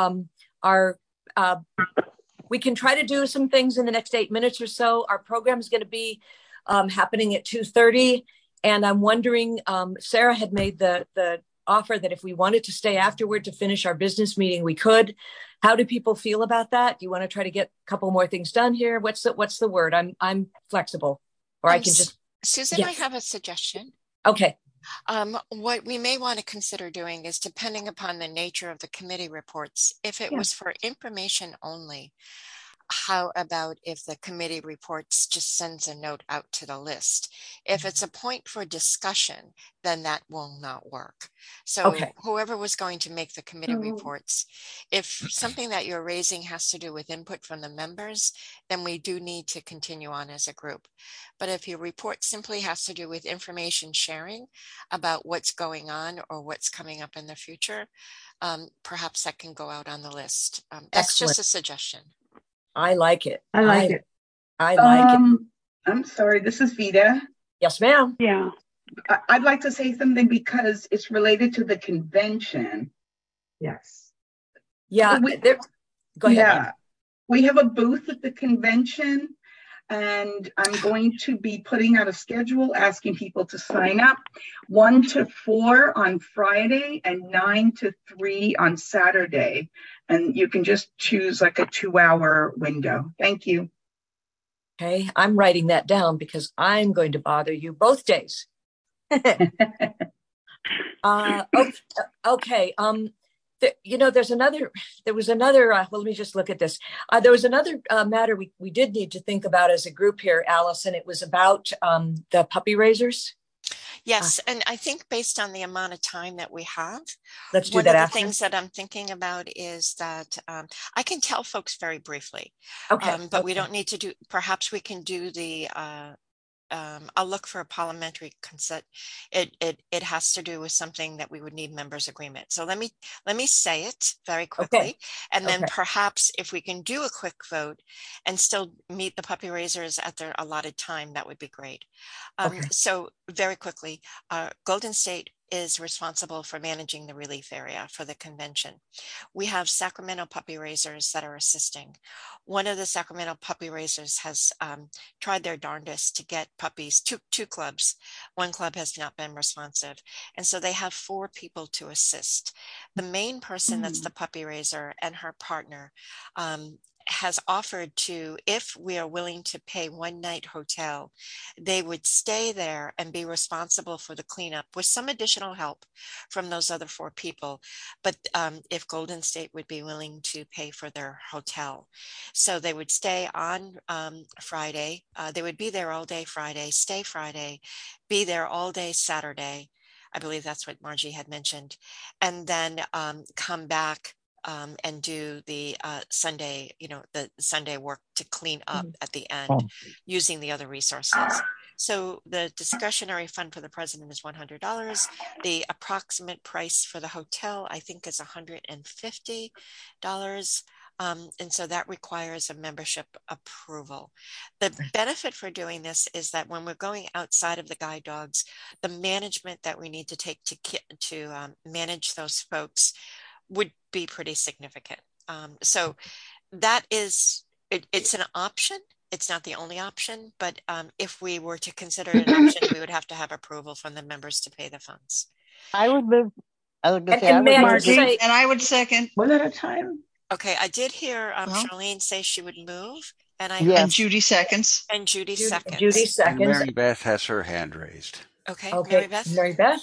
We can try to do some things in the next 8 minutes or so. Our program is going to be happening at 2:30, and I'm wondering, Sarah had made the offer that if we wanted to stay afterward to finish our business meeting, we could. How do people feel about that? Do you want to try to get a couple more things done here? What's the word? I'm flexible, or I can just. Susan, yes. I have a suggestion. Okay. What we may want to consider doing is, depending upon the nature of the committee reports, if it was for information only, how about if the committee reports just sends a note out to the list? If it's a point for discussion, then that will not work. So whoever was going to make the committee reports, if something that you're raising has to do with input from the members, then we do need to continue on as a group. But if your report simply has to do with information sharing about what's going on or what's coming up in the future, perhaps that can go out on the list. That's just a suggestion. I like it. I like it. I'm sorry, this is Vida. Yes, ma'am. Yeah. I'd like to say something because it's related to the convention. Yes. Yeah. Go ahead. Yeah. We have a booth at the convention, and I'm going to be putting out a schedule asking people to sign up 1 to 4 on Friday and 9 to 3 on Saturday. And you can just choose like a 2-hour window. Thank you. Okay, I'm writing that down because I'm going to bother you both days. Okay. There was another, well, let me just look at this. There was another matter we did need to think about as a group here, Allison. It was about the puppy raisers. Yes, and I think based on the amount of time that we have, let's do one that of the after. things that I'm thinking about is that I can tell folks very briefly, but we don't need to do, perhaps we can do the, I'll look for a parliamentary consent. It has to do with something that we would need members' agreement. So let me say it very quickly, and then perhaps if we can do a quick vote and still meet the puppy raisers at their allotted time, that would be great. So very quickly, Golden State is responsible for managing the relief area for the convention. We have Sacramento puppy raisers that are assisting. One of the Sacramento puppy raisers has tried their darndest to get puppies, two clubs. One club has not been responsive. And so they have 4 people to assist. The main person that's the puppy raiser and her partner has offered to, if we are willing to pay one-night hotel, they would stay there and be responsible for the cleanup with some additional help from those other 4 people. But if Golden State would be willing to pay for their hotel. So they would stay on Friday. They would be there all day Friday, stay Friday, be there all day Saturday. I believe that's what Margie had mentioned. And then come back and do the Sunday, the Sunday work to clean up at the end using the other resources. So the discretionary fund for the president is $100. The approximate price for the hotel, I think, is $150. And so that requires a membership approval. The benefit for doing this is that when we're going outside of the guide dogs, the management that we need to take to manage those folks would be pretty significant. So that is, it's an option. It's not the only option, but if we were to consider it an option, we would have to have approval from the members to pay the funds. I would move. I was going to say, and I would second. One at a time. Okay, I did hear Charlene say she would move, and I and Judy seconds. And Judy seconds. Judy seconds. And Mary Beth has her hand raised. Okay. Mary Beth.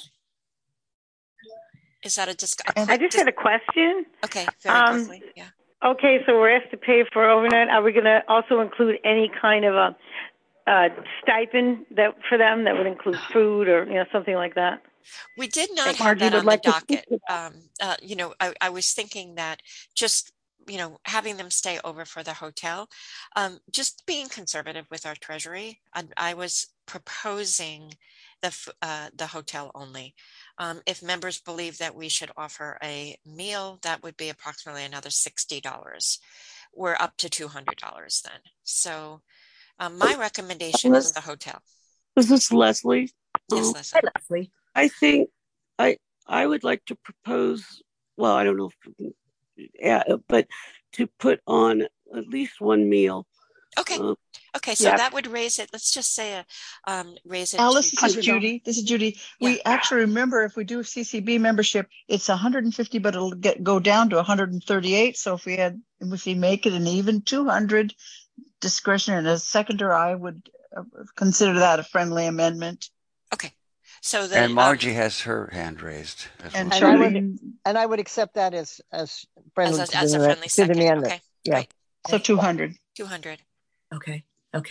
Is that a discussion? I just had a question. Okay, very quickly. Yeah. Okay, so we're asked to pay for overnight. Are we going to also include any kind of a stipend that for them that would include food or something like that? We did not have that on the docket. I was thinking that just having them stay over for the hotel, just being conservative with our treasury, I was proposing the hotel only. If members believe that we should offer a meal, that would be approximately another $60. We're up to $200 then. So my recommendation is the hotel. This is Leslie. Yes, Leslie. Hi, Leslie. I think I would like to propose, well, I don't know if, but to put on at least one meal. Okay. Okay, so that would raise it. Let's just say raise it. Alice, this is Judy. Yeah. We actually remember if we do a CCB membership, it's $150, but it'll go down to $138. So if we make it an even $200 discretionary and a seconder, I would consider that a friendly amendment. Okay. So and Margie has her hand raised. And I would accept that as friendly as a friendly second. Okay. Yeah. Right. So 200. 200. Okay.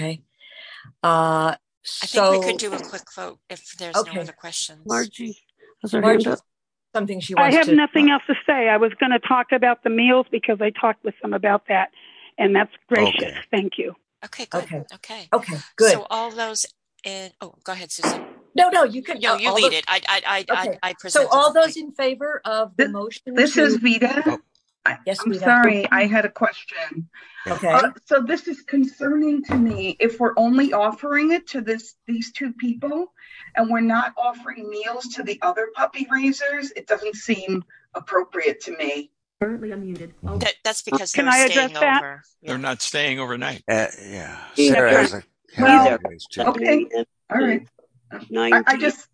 I think we could do a quick vote if there's no other questions. Margie has her hand up. Something she wants to. I have nothing else to say. I was going to talk about the meals because I talked with them about that, and that's gracious. Okay. Thank you. Okay. Good. Okay. Good. So all those go ahead, Susan. No, you can. No, you lead it. I present. So all those in favor of the motion. This is Vita. Oh. Yes, I'm sorry, I had a question. Okay. So this is concerning to me. If we're only offering it to these 2 people, and we're not offering meals to the other puppy raisers, it doesn't seem appropriate to me. Currently unmuted. Oh. That's because Can I address that? Over. They're not staying overnight. Yeah. Sarah has a hand raised too. Okay. All right. I just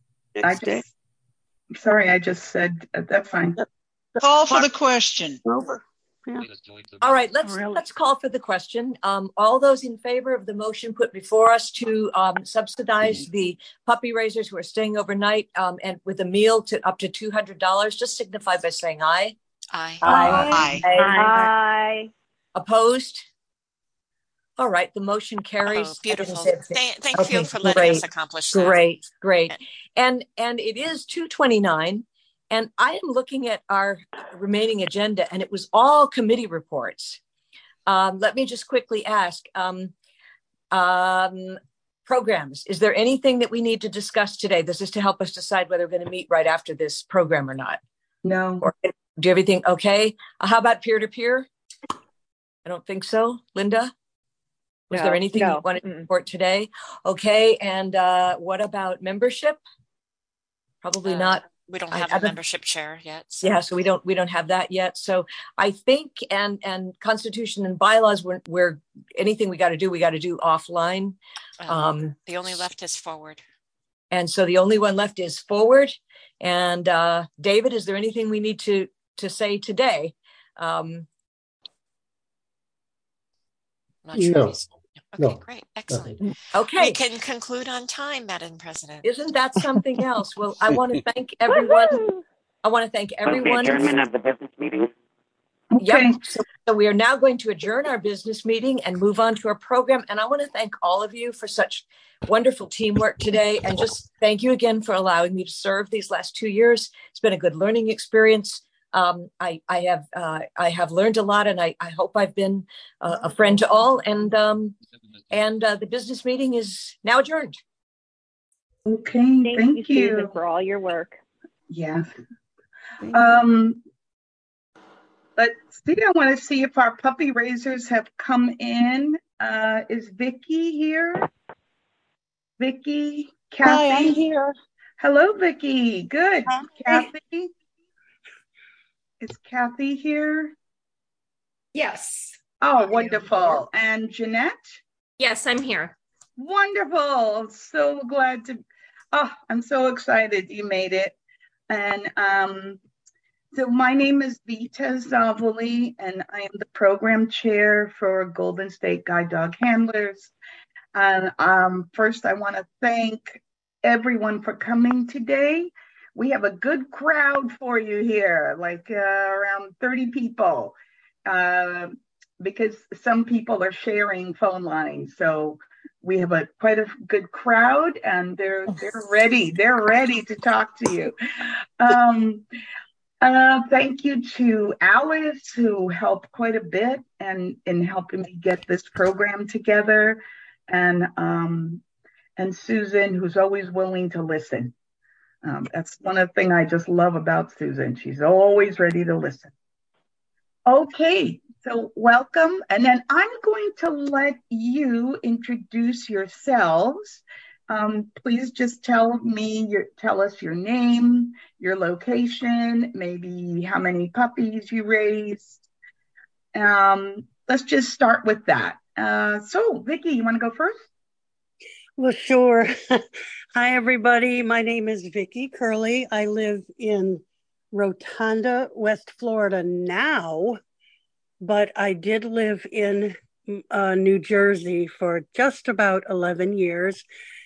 said that's fine. Call for the question. Over. Yeah. All right, let's call for the question. All those in favor of the motion put before us to subsidize the puppy raisers who are staying overnight and with a meal to up to $200, just signify by saying aye. Aye. Aye. Aye. Opposed? All right, the motion carries. Oh, beautiful. I didn't say Thank okay, you for letting us accomplish that. Great. And it is 2:29, and I am looking at our remaining agenda, and it was all committee reports. Let me just quickly ask, programs. Is there anything that we need to discuss today? This is to help us decide whether we're going to meet right after this program or not. No. Or do everything okay? How about peer-to-peer? I don't think so. Linda? Was there anything you wanted to report today? Okay, and what about membership? Probably not. We don't have a membership chair yet. So. Yeah, so we don't have that yet. So I think and Constitution and bylaws, we're anything we got to do offline. The only left is forward. And so the only one left is forward. And David, is there anything we need to say today? Not sure. No. Okay, great. Excellent. Okay. We can conclude on time, Madam President. Isn't that something else? Well, I want to thank everyone. Adjournment of the business meeting. Okay. Yep. So we are now going to adjourn our business meeting and move on to our program. And I want to thank all of you for such wonderful teamwork today. And just thank you again for allowing me to serve these last 2 years. It's been a good learning experience. I have learned a lot, and I hope I've been a friend to all. And the business meeting is now adjourned. Okay, thank you, Susan, for all your work. Yeah. Let's see. I want to see if our puppy raisers have come in. Is Vicky here? Vicky, Kathy. Hi, I'm here. Hello, Vicky. Good. Hi. Kathy. Is Kathy here? Yes. Oh, wonderful. And Jeanette? Yes, I'm here. Wonderful. So glad to, I'm so excited you made it. And so my name is Vita Zavoli, and I am the program chair for Golden State Guide Dog Handlers. And first, I want to thank everyone for coming today. We have a good crowd for you here, like around 30 people, because some people are sharing phone lines. So we have quite a good crowd, and they're ready. They're ready to talk to you. Thank you to Alice, who helped quite a bit in helping me get this program together, and Susan, who's always willing to listen. That's one of the things I just love about Susan. She's always ready to listen. Okay, so welcome. And then I'm going to let you introduce yourselves. Please just tell us your name, your location, maybe how many puppies you raised. Let's just start with that. So Vicki, you want to go first? Well, sure. Hi, everybody. My name is Vicki Curley. I live in Rotunda, West Florida now, but I did live in New Jersey for just about 11 years.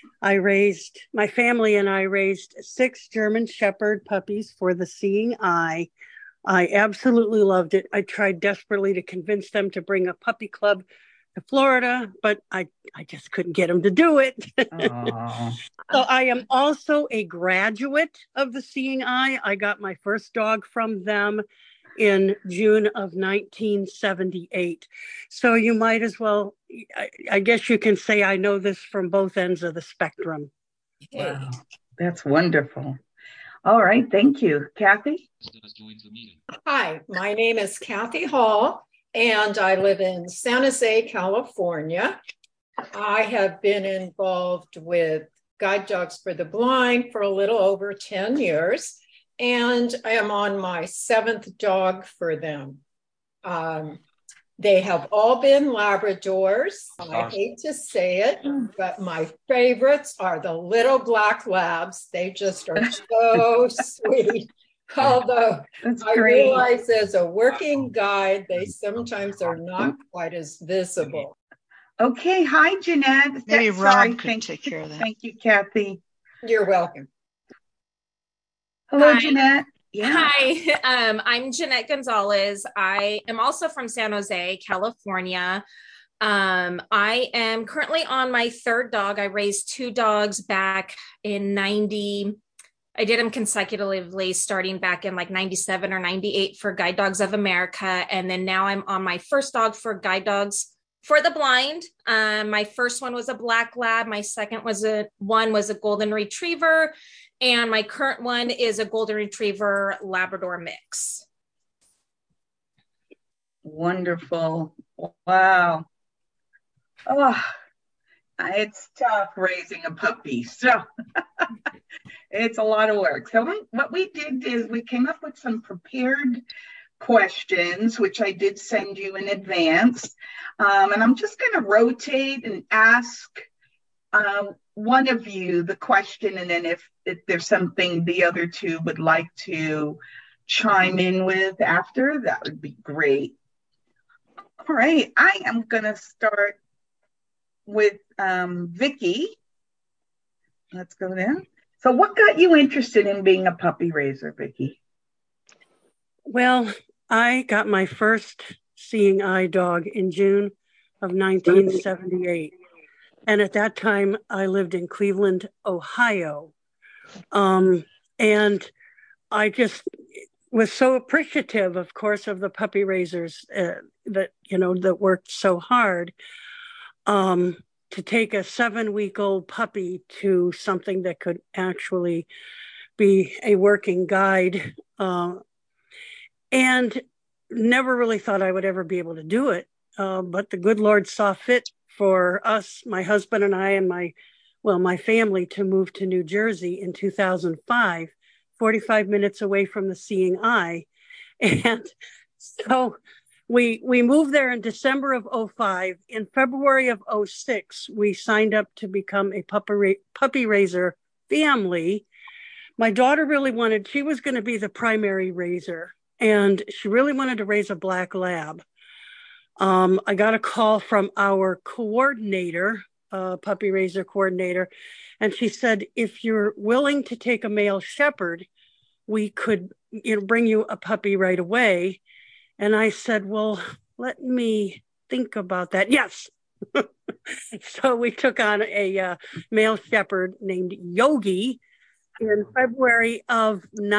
My family and I raised 6 German Shepherd puppies for the Seeing Eye. I absolutely loved it. I tried desperately to convince them to bring a puppy club to Florida, but I just couldn't get them to do it. So I am also a graduate of the Seeing Eye. I got my first dog from them in June of 1978. So you might as well, I guess you can say I know this from both ends of the spectrum. Wow, that's wonderful. All right, thank you. Kathy? Hi, my name is Kathy Hall, and I live in San Jose, California. I have been involved with Guide Dogs for the Blind for a little over 10 years, and I am on my 7th dog for them. They have all been Labradors. I hate to say it, but my favorites are the little black labs. They just are so sweet. Although I realize as a working guide, they sometimes are not quite as visible. Okay. Hi, Jeanette. Maybe Rob could take care of that. Thank you, Kathy. You're welcome. Hello, Hi. Jeanette. Yeah. Hi, I'm Jeanette Gonzalez. I am also from San Jose, California. I am currently on my third dog. I raised 2 dogs back in 90. I did them consecutively starting back in like 97 or 98 for Guide Dogs of America. And then now I'm on my first dog for Guide Dogs for the Blind. My first one was a black lab. My second was a golden retriever. And my current one is a golden retriever Labrador mix. Wonderful. Wow. Oh, it's tough raising a puppy. So it's a lot of work. So what we did is we came up with some prepared questions, which I did send you in advance. And I'm just going to rotate and ask one of you the question, and then if there's something the other two would like to chime in with after, that would be great. All right, I am going to start with Vicki. Let's go there. So what got you interested in being a puppy raiser, Vicki? Well, I got my first seeing eye dog in June of 1978. And at that time, I lived in Cleveland, Ohio. And I just was so appreciative, of course, of the puppy raisers that worked so hard to take a 7-week-old puppy to something that could actually be a working guide. And never really thought I would ever be able to do it. But the good Lord saw fit for us, my husband and I, and my family, to move to New Jersey in 2005, 45 minutes away from the Seeing Eye. And so we moved there in December of 2005. In February of 2006, we signed up to become a puppy raiser family. My daughter really she was going to be the primary raiser, and she really wanted to raise a black lab. I got a call from our coordinator, puppy raiser coordinator, and she said, if you're willing to take a male shepherd, we could bring you a puppy right away. And I said, well, let me think about that. Yes. So we took on a male shepherd named Yogi in February of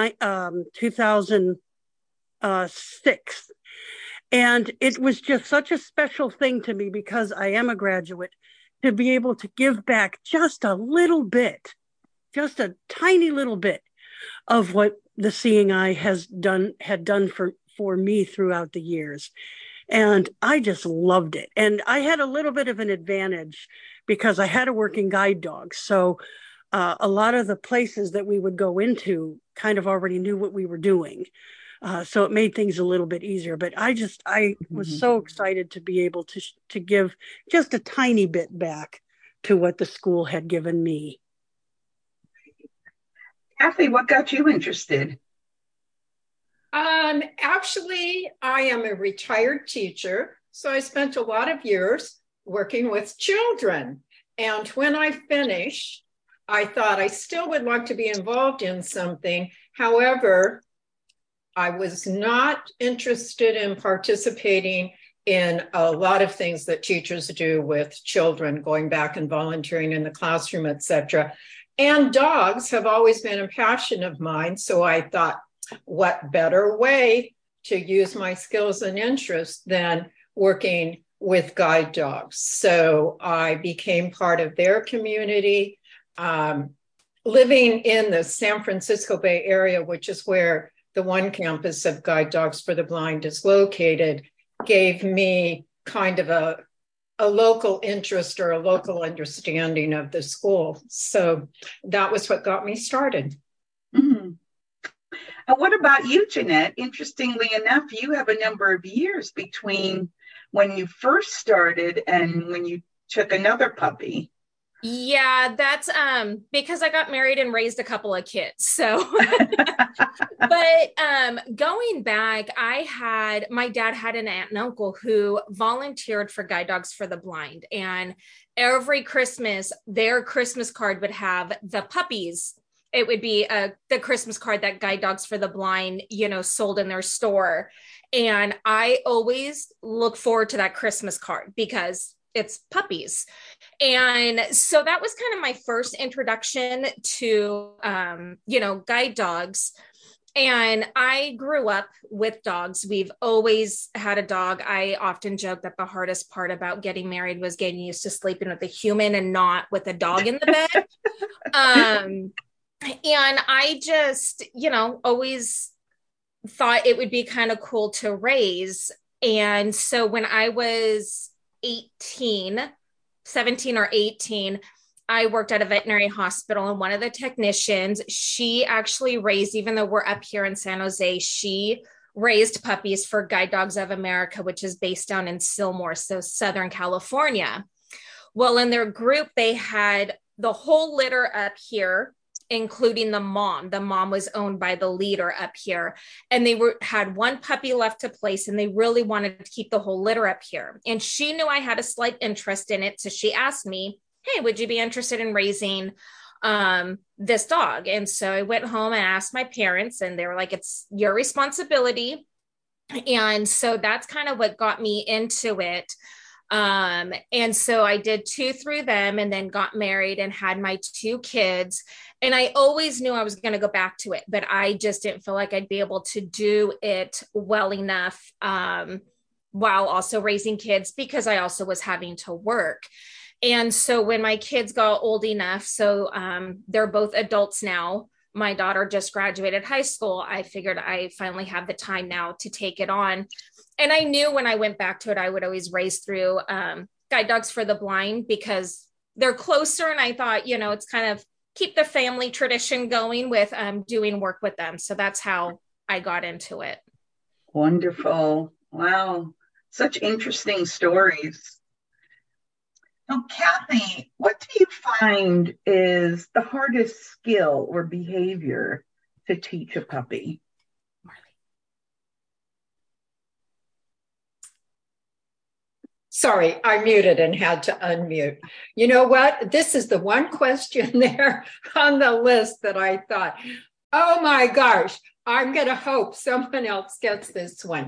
2006. And it was just such a special thing to me, because I am a graduate, to be able to give back just a little bit, just a tiny little bit of what the Seeing Eye had done for me throughout the years. And I just loved it. And I had a little bit of an advantage because I had a working guide dog. So a lot of the places that we would go into kind of already knew what we were doing. So it made things a little bit easier. But I was so excited to be able to give just a tiny bit back to what the school had given me. Kathy, what got you interested? Actually, I am a retired teacher, so I spent a lot of years working with children. And when I finished, I thought I still would like to be involved in something. However, I was not interested in participating in a lot of things that teachers do with children, going back and volunteering in the classroom, etc. And dogs have always been a passion of mine. So I thought, what better way to use my skills and interests than working with guide dogs? So I became part of their community. Living in the San Francisco Bay Area, which is where the one campus of Guide Dogs for the Blind is located, gave me kind of a local interest or a local understanding of the school. So that was what got me started. Mm-hmm. And what about you, Jeanette? Interestingly enough, you have a number of years between when you first started and when you took another puppy. Yeah, that's because I got married and raised a couple of kids. So, but going back, my dad had an aunt and uncle who volunteered for Guide Dogs for the Blind. And every Christmas, their Christmas card would have the puppies it would be the Christmas card that Guide Dogs for the Blind, sold in their store. And I always look forward to that Christmas card because it's puppies. And so that was kind of my first introduction to, guide dogs. And I grew up with dogs. We've always had a dog. I often joke that the hardest part about getting married was getting used to sleeping with a human and not with a dog in the bed. And I just, always thought it would be kind of cool to raise. And so when I was 17 or 18, I worked at a veterinary hospital, and one of the technicians, she actually raised, even though we're up here in San Jose, she raised puppies for Guide Dogs of America, which is based down in Sylmore, so Southern California. Well, in their group, they had the whole litter up here, including the mom. The mom was owned by the leader up here, and they had one puppy left to place, and they really wanted to keep the whole litter up here. And she knew I had a slight interest in it, so she asked me, hey, would you be interested in raising this dog? And so I went home and asked my parents, and they were like, it's your responsibility. And so that's kind of what got me into it. And so I did 2 through them, and then got married and had my 2 kids. And I always knew I was going to go back to it, but I just didn't feel like I'd be able to do it well enough while also raising kids, because I also was having to work. And so when my kids got old enough, so they're both adults now, my daughter just graduated high school, I figured I finally have the time now to take it on. And I knew when I went back to it, I would always race through Guide Dogs for the Blind because they're closer. And I thought, it's kind of keep the family tradition going with doing work with them. So that's how I got into it. Wonderful. Wow. Such interesting stories. So, Kathy, what do you find is the hardest skill or behavior to teach a puppy? Sorry, I muted and had to unmute. You know what? This is the one question there on the list that I thought, oh my gosh, I'm going to hope someone else gets this one.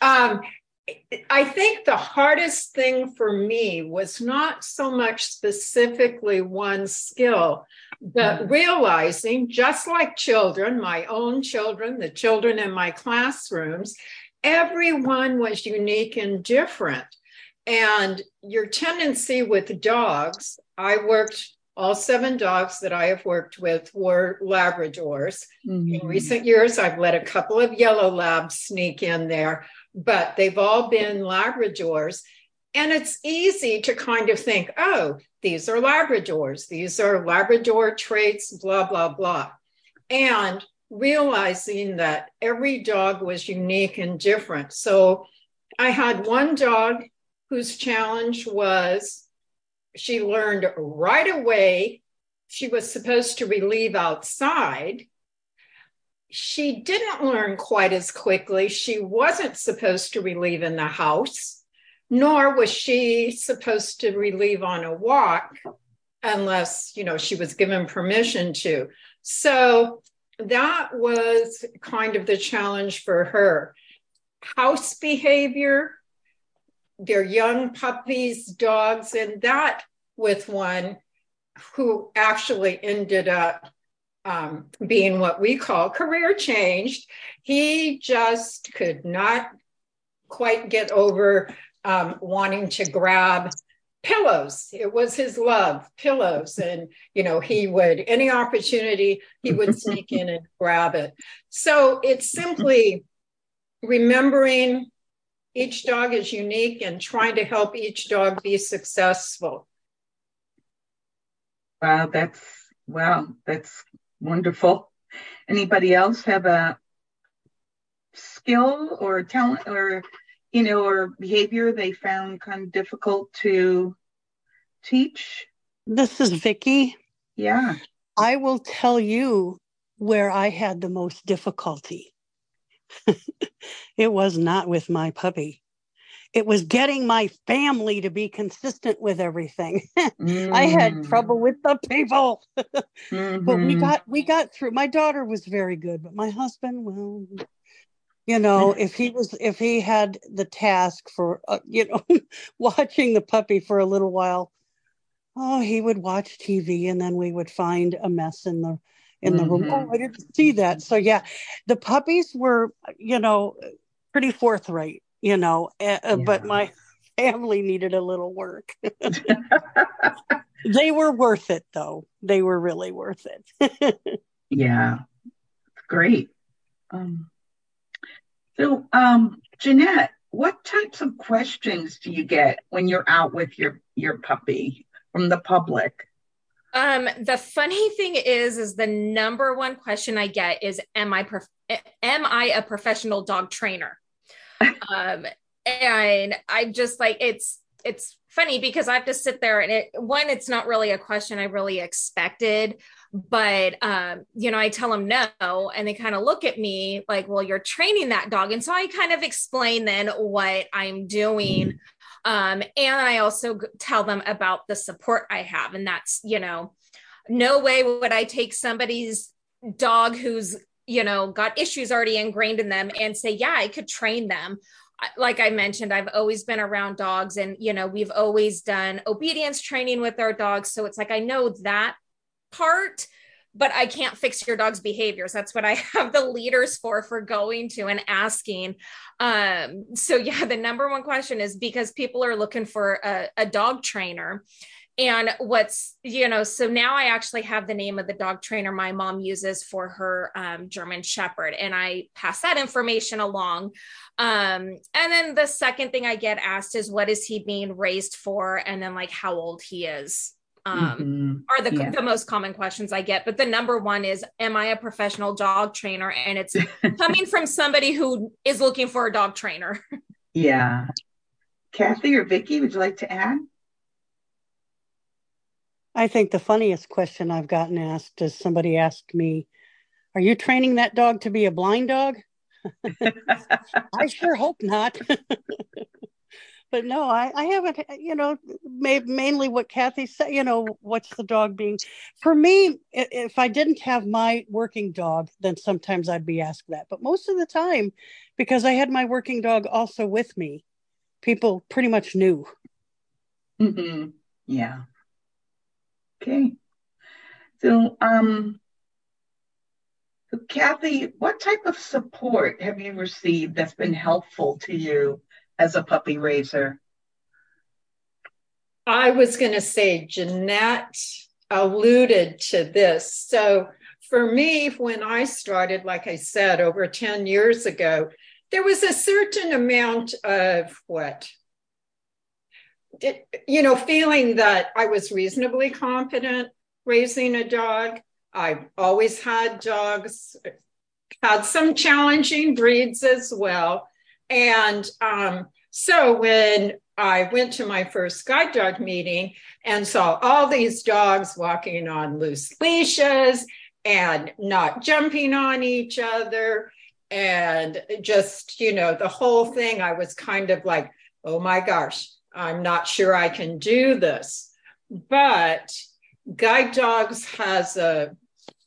I think the hardest thing for me was not so much specifically one skill, but realizing, just like children, my own children, the children in my classrooms, everyone was unique and different. And your tendency with dogs, all 7 dogs that I have worked with were Labradors. Mm-hmm. In recent years, I've let a couple of yellow labs sneak in there, but they've all been Labradors. And it's easy to kind of think, oh, these are Labradors. These are Labrador traits, blah, blah, blah. And realizing that every dog was unique and different. So I had one dog whose challenge was she learned right away she was supposed to relieve outside. She didn't learn quite as quickly. She wasn't supposed to relieve in the house, nor was she supposed to relieve on a walk unless, she was given permission to. So that was kind of the challenge for her. House behavior, they're young puppies, dogs, and that with one who actually ended up being what we call career changed. He just could not quite get over wanting to grab pillows. It was his love, pillows. And, he would, any opportunity, he would sneak in and grab it. So it's simply remembering each dog is unique and trying to help each dog be successful. Wow, that's wonderful. Anybody else have a skill or talent or behavior they found kind of difficult to teach? This is Vicki. Yeah. I will tell you where I had the most difficulty. It was not with my puppy. it was getting my family to be consistent with everything. I had trouble with the people, but we got through. My daughter was very good, but my husband, well, you know, if he had the task for, you know, watching the puppy for a little while, oh, he would watch TV and then we would find a mess in the room. Oh, I didn't see that. So yeah, the puppies were, you know, pretty forthright, you know, but my family needed a little work. They were worth it though. They were really worth it. Yeah. Great. So, Jeanette, what types of questions do you get when you're out with your puppy from the public? The funny thing is the number one question I get is, am I a professional dog trainer? And I'm just like, it's funny because I have to sit there and it's not really a question I really expected, but, you know, I tell them no, and they kind of look at me like, well, you're training that dog. And so I kind of explain then what I'm doing. And I also tell them about the support I have. And that's, you know, no way would I take somebody's dog who's, you know, got issues already ingrained in them and say, yeah, I could train them. Like I mentioned, I've always been around dogs and, you know, we've always done obedience training with our dogs. So it's like, I know that part, but I can't fix your dog's behaviors. That's what I have the leaders for going to and asking. So yeah, the number one question is because people are looking for a dog trainer. And what's, you know, so now I actually have the name of the dog trainer my mom uses for her German Shepherd, and I pass that information along. And then the second thing I get asked is, what is he being raised for? And then like how old he is. Are the most common questions I get. But the number one is, am I a professional dog trainer? And it's coming from somebody who is looking for a dog trainer. Yeah. Kathy or Vicki, would you like to add? I think the funniest question I've gotten asked is somebody asked me, are you training that dog to be a blind dog? I sure hope not. But no, I haven't, you know, mainly what Kathy said, you know, what's the dog being? For me, if I didn't have my working dog, then sometimes I'd be asked that. But most of the time, because I had my working dog also with me, people pretty much knew. Yeah. Okay. So, Kathy, what type of support have you received that's been helpful to you as a puppy raiser? I was going to say, Jeanette alluded to this. So for me, when I started, like I said, over 10 years ago, there was a certain amount of feeling that I was reasonably competent raising a dog. I've always had dogs, had some challenging breeds as well. And so when I went to my first guide dog meeting and saw all these dogs walking on loose leashes and not jumping on each other and just, you know, the whole thing, I was kind of like, oh my gosh, I'm not sure I can do this. But Guide Dogs has a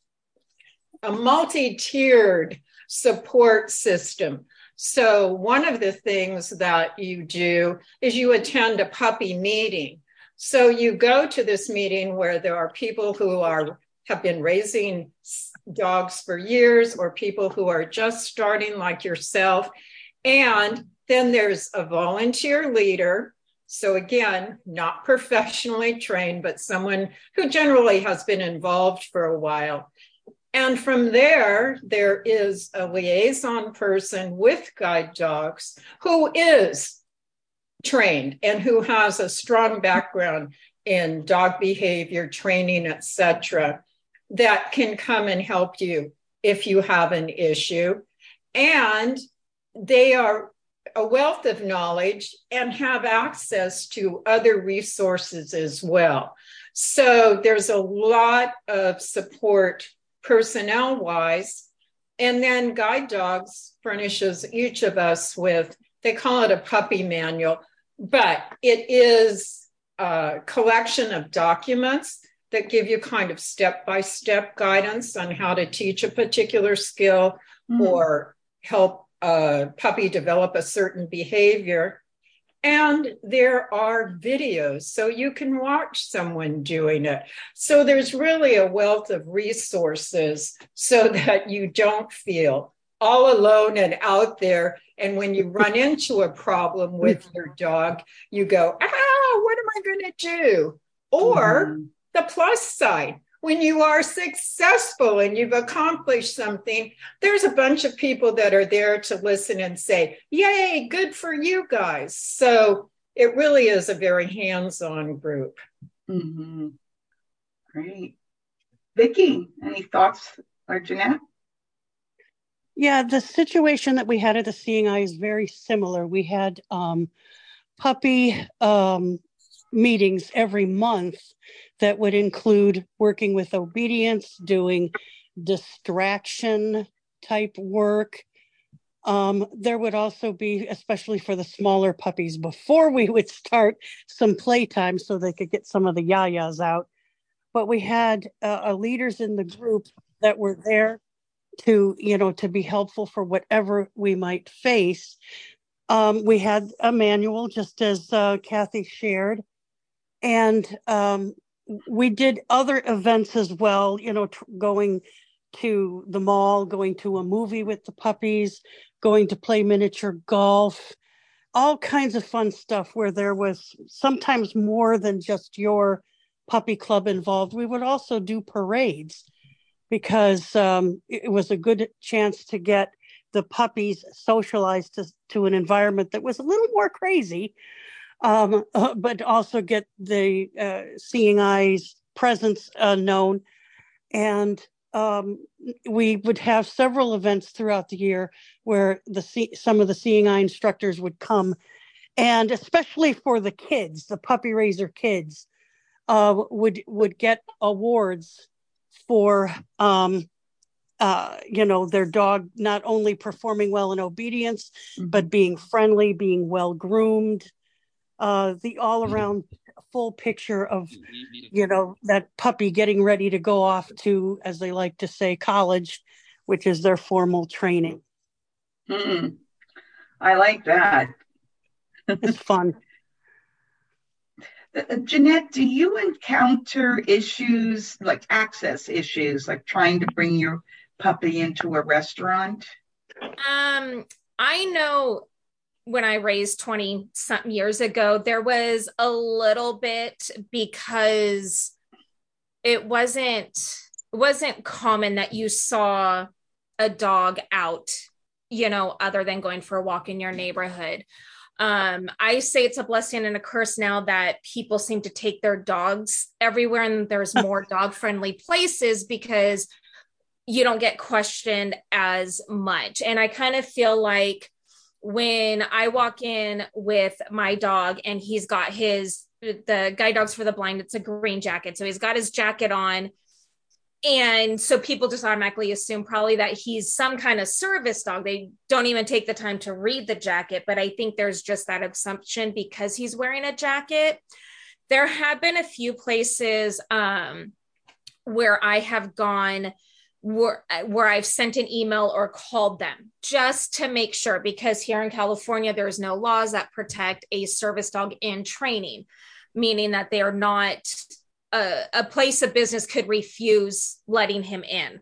multi-tiered support system. So one of the things that you do is you attend a puppy meeting. So you go to this meeting where there are people who have been raising dogs for years, or people who are just starting like yourself. And then there's a volunteer leader. So again, not professionally trained, but someone who generally has been involved for a while. And from there is a liaison person with guide dogs who is trained and who has a strong background in dog behavior training, etc., that can come and help you if you have an issue. And they are a wealth of knowledge and have access to other resources as well. So there's a lot of support personnel-wise. And then Guide Dogs furnishes each of us with they call it a puppy manual, but it is a collection of documents that give you kind of step-by-step guidance on how to teach a particular skill or help a puppy develop a certain behavior. And there are videos, so you can watch someone doing it. So there's really a wealth of resources so that you don't feel all alone and out there. And when you run into a problem with your dog, you go, what am I going to do? Or the plus side, when you are successful and you've accomplished something, there's a bunch of people that are there to listen and say, yay, good for you guys. So it really is a very hands-on group. Great. Vicki, any thoughts, or Jeanette? Yeah, the situation that we had at the Seeing Eye is very similar. We had puppy meetings every month that would include working with obedience, doing distraction type work. There would also be, especially for the smaller puppies, before we would start, some playtime so they could get some of the yayas out. But we had leaders in the group that were there to be helpful for whatever we might face. We had a manual, just as Kathy shared, and we did other events as well, going to the mall, going to a movie with the puppies, going to play miniature golf, all kinds of fun stuff where there was sometimes more than just your puppy club involved. We would also do parades, because it was a good chance to get the puppies socialized to an environment that was a little more crazy, but also get the Seeing Eye's presence known. And we would have several events throughout the year where some of the Seeing Eye instructors would come, and especially for the kids, the puppy raiser kids, would get awards for their dog not only performing well in obedience, but being friendly, being well groomed, the all around full picture of that puppy getting ready to go off to, as they like to say, college, which is their formal training. I like that. It's fun. Jeanette, do you encounter issues, like access issues, like trying to bring your puppy into a restaurant? I know when I raised 20-something years ago, there was a little bit, because it wasn't common that you saw a dog out, other than going for a walk in your neighborhood. I say it's a blessing and a curse now that people seem to take their dogs everywhere, and there's more dog-friendly places because you don't get questioned as much. And I kind of feel like when I walk in with my dog and he's got the Guide Dogs for the Blind, it's a green jacket. So he's got his jacket on. And so people just automatically assume probably that he's some kind of service dog. They don't even take the time to read the jacket, but I think there's just that assumption because he's wearing a jacket. There have been a few places where I have gone where I've sent an email or called them just to make sure, because here in California, there's no laws that protect a service dog in training, meaning that they are not a place of business could refuse letting him in.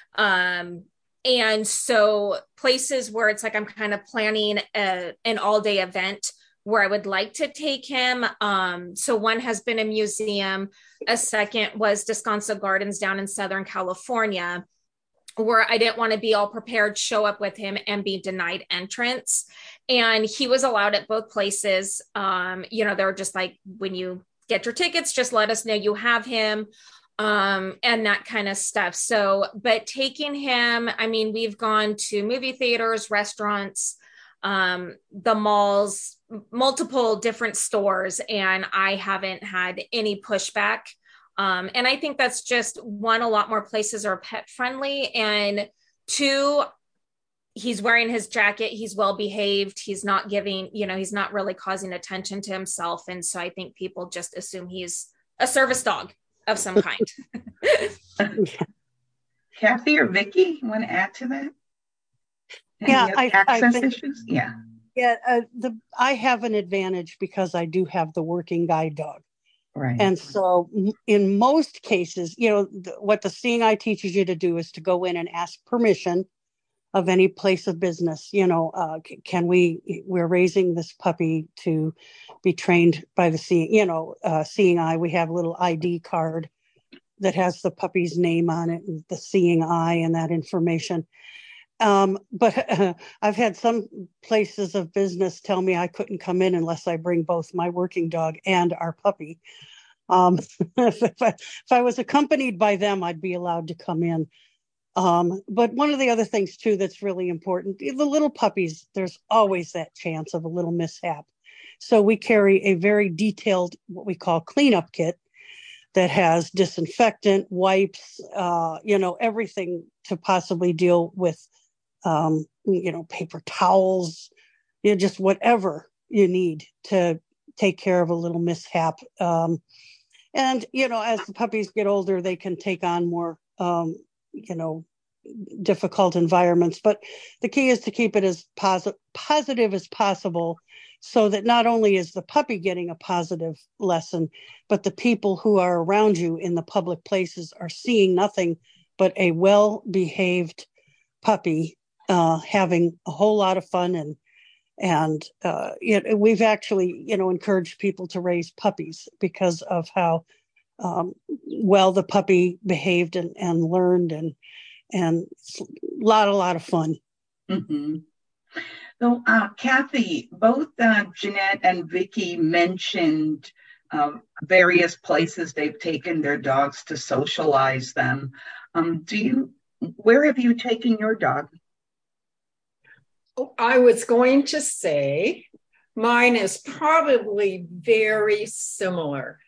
And so places where it's like I'm kind of planning an all-day event where I would like to take him. So one has been a museum. A second was Descanso Gardens down in Southern California, where I didn't want to be all prepared, show up with him and be denied entrance. And he was allowed at both places. They're just like, when you get your tickets, just let us know you have him, and that kind of stuff. So, but taking him, I mean, we've gone to movie theaters, restaurants, the malls, multiple different stores, and I haven't had any pushback. And I think that's just one, a lot more places are pet friendly, and two, he's wearing his jacket, he's well behaved, he's not giving, he's not really causing attention to himself. And so I think people just assume he's a service dog of some kind. Kathy or Vicki, you want to add to that? Yeah, access issues? Yeah. Yeah, I have an advantage because I do have the working guide dog. Right. And so in most cases, what the Seeing Eye teaches you to do is to go in and ask permission of any place of business. We're raising this puppy to be trained by the Seeing Eye. We have a little ID card that has the puppy's name on it, and the Seeing Eye and that information. But I've had some places of business tell me I couldn't come in unless I bring both my working dog and our puppy. If I was accompanied by them, I'd be allowed to come in. But one of the other things too that's really important, the little puppies, there's always that chance of a little mishap. So we carry a very detailed, what we call cleanup kit, that has disinfectant, wipes, everything to possibly deal with, paper towels, just whatever you need to take care of a little mishap. And, as the puppies get older, they can take on more, difficult environments. But the key is to keep it as positive as possible, so that not only is the puppy getting a positive lesson, but the people who are around you in the public places are seeing nothing but a well-behaved puppy having a whole lot of fun. And we've actually, encouraged people to raise puppies because of how well the puppy behaved and learned, and it's a lot of fun. Mm-hmm. So, Kathy, both Jeanette and Vicki mentioned various places they've taken their dogs to socialize them. Where have you taken your dog? I was going to say mine is probably very similar.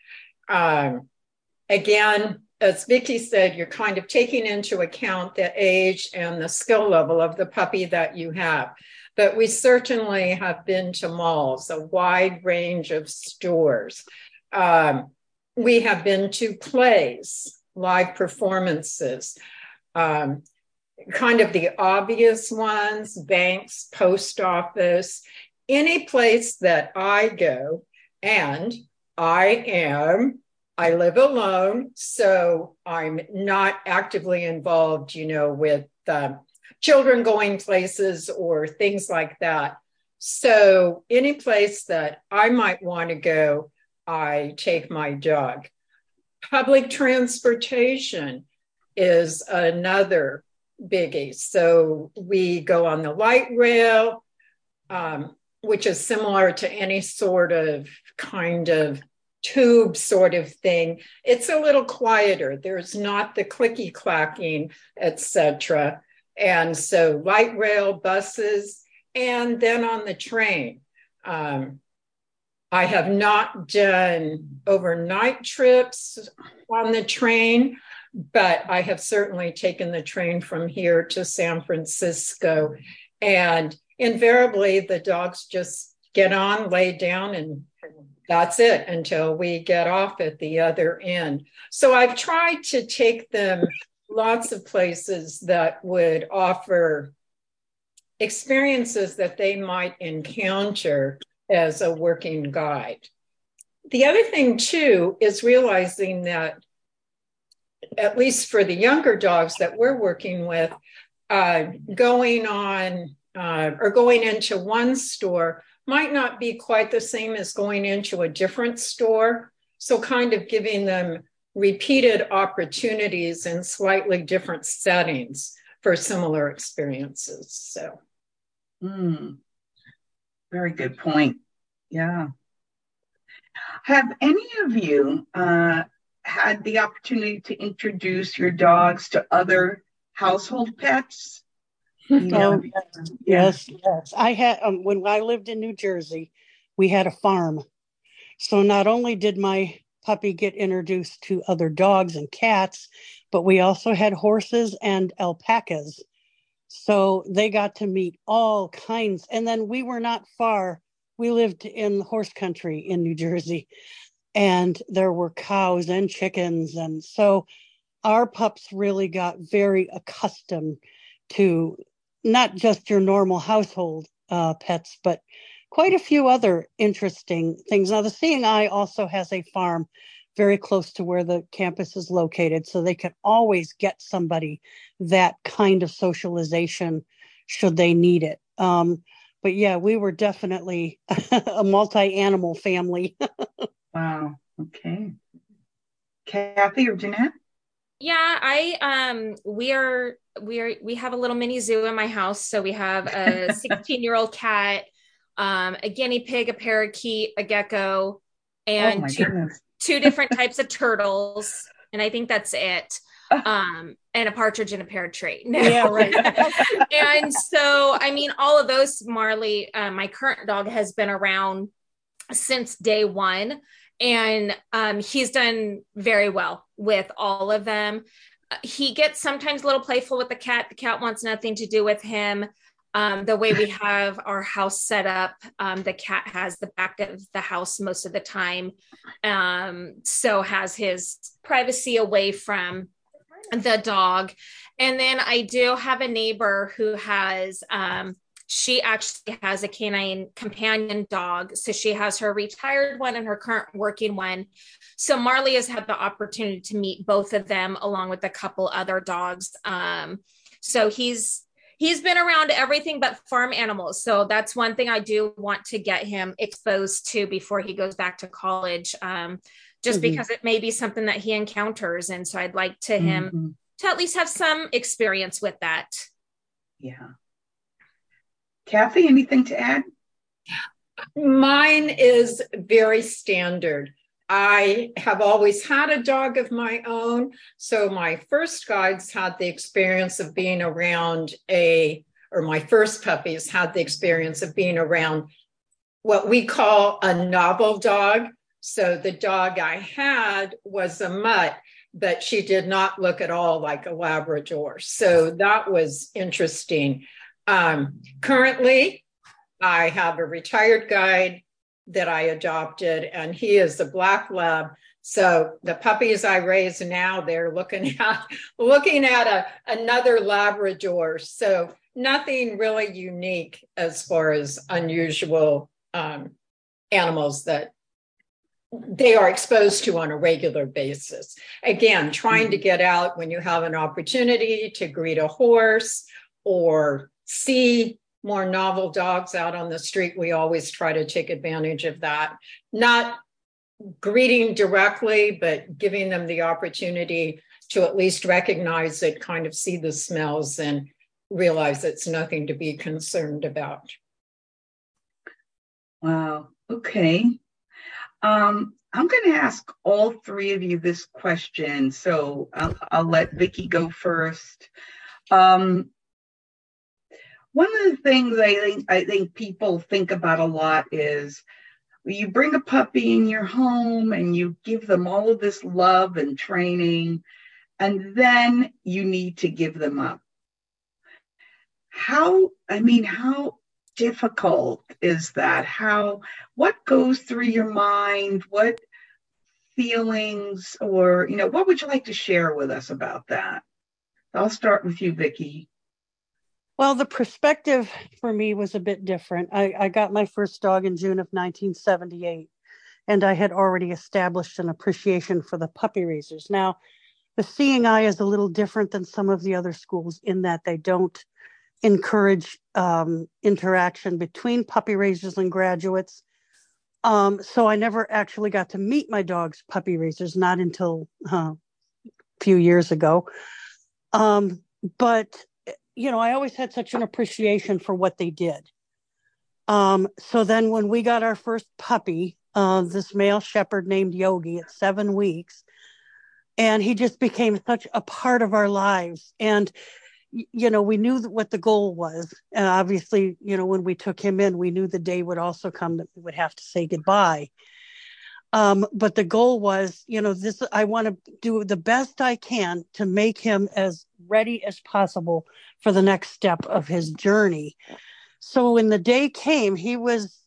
Again, as Vicki said, you're kind of taking into account the age and the skill level of the puppy that you have. But we certainly have been to malls, a wide range of stores. We have been to plays, live performances, kind of the obvious ones, banks, post office, any place that I go. And I live alone, so I'm not actively involved, with children going places or things like that. So any place that I might want to go, I take my dog. Public transportation is another biggie. So we go on the light rail, which is similar to any sort of kind of tube sort of thing. It's a little quieter. There's not the clicky clacking, etc. And so light rail, buses, and then on the train. I have not done overnight trips on the train, but I have certainly taken the train from here to San Francisco. And invariably, the dogs just get on, lay down, and that's it until we get off at the other end. So I've tried to take them lots of places that would offer experiences that they might encounter as a working guide. The other thing, too, is realizing that, at least for the younger dogs that we're working with, going into one store might not be quite the same as going into a different store. So kind of giving them repeated opportunities in slightly different settings for similar experiences. So, very good point. Yeah. Have any of you had the opportunity to introduce your dogs to other household pets? Yes. I had when I lived in New Jersey, we had a farm. So not only did my puppy get introduced to other dogs and cats, but we also had horses and alpacas. So they got to meet all kinds. And then we were not far. We lived in horse country in New Jersey, and there were cows and chickens. And so our pups really got very accustomed to not just your normal household pets, but quite a few other interesting things. Now, the Seeing Eye also has a farm very close to where the campus is located, so they can always get somebody that kind of socialization should they need it. But yeah, we were definitely a multi-animal family. Wow. Okay. Kathy or Jeanette? Yeah, we have a little mini zoo in my house. So we have a 16-year-old cat, a guinea pig, a parakeet, a gecko, and two different types of turtles. And I think that's it. And a partridge in a pear tree. Yeah, right. And so, I mean, all of those, Marley, my current dog has been around since day one. And he's done very well with all of them. He gets sometimes a little playful with the cat. The cat wants nothing to do with him. The way we have our house set up, the cat has the back of the house most of the time. So has his privacy away from the dog. And then I do have a neighbor who has, she actually has a canine companion dog. So she has her retired one and her current working one. So Marley has had the opportunity to meet both of them along with a couple other dogs. So he's been around everything but farm animals. So that's one thing I do want to get him exposed to before he goes back to college, just because it may be something that he encounters. And so I'd like to him to at least have some experience with that. Yeah. Kathy, anything to add? Mine is very standard. I have always had a dog of my own. So my first guides had the experience of being around my first puppies had the experience of being around what we call a novel dog. So the dog I had was a mutt, but she did not look at all like a Labrador. So that was interesting. Currently, I have a retired guide that I adopted, and he is a black lab. So the puppies I raise now, they're looking at another Labrador. So nothing really unique as far as unusual animals that they are exposed to on a regular basis. Again, trying to get out when you have an opportunity to greet a horse or see more novel dogs out on the street. We always try to take advantage of that. Not greeting directly, but giving them the opportunity to at least recognize it, kind of see the smells and realize it's nothing to be concerned about. Wow. Okay. I'm going to ask all three of you this question. So I'll let Vicki go first. One of the things I think people think about a lot is you bring a puppy in your home and you give them all of this love and training, and then you need to give them up. How difficult is that? What goes through your mind? What feelings, or, what would you like to share with us about that? I'll start with you, Vicki. Well, the perspective for me was a bit different. I got my first dog in June of 1978, and I had already established an appreciation for the puppy raisers. Now, the Seeing Eye is a little different than some of the other schools in that they don't encourage interaction between puppy raisers and graduates. So I never actually got to meet my dog's puppy raisers, not until a few years ago. But I always had such an appreciation for what they did. So then when we got our first puppy, this male shepherd named Yogi at 7 weeks, and he just became such a part of our lives. And, we knew what the goal was. And obviously, when we took him in, we knew the day would also come that we would have to say goodbye. But the goal was, I want to do the best I can to make him as ready as possible for the next step of his journey. So when the day came, he was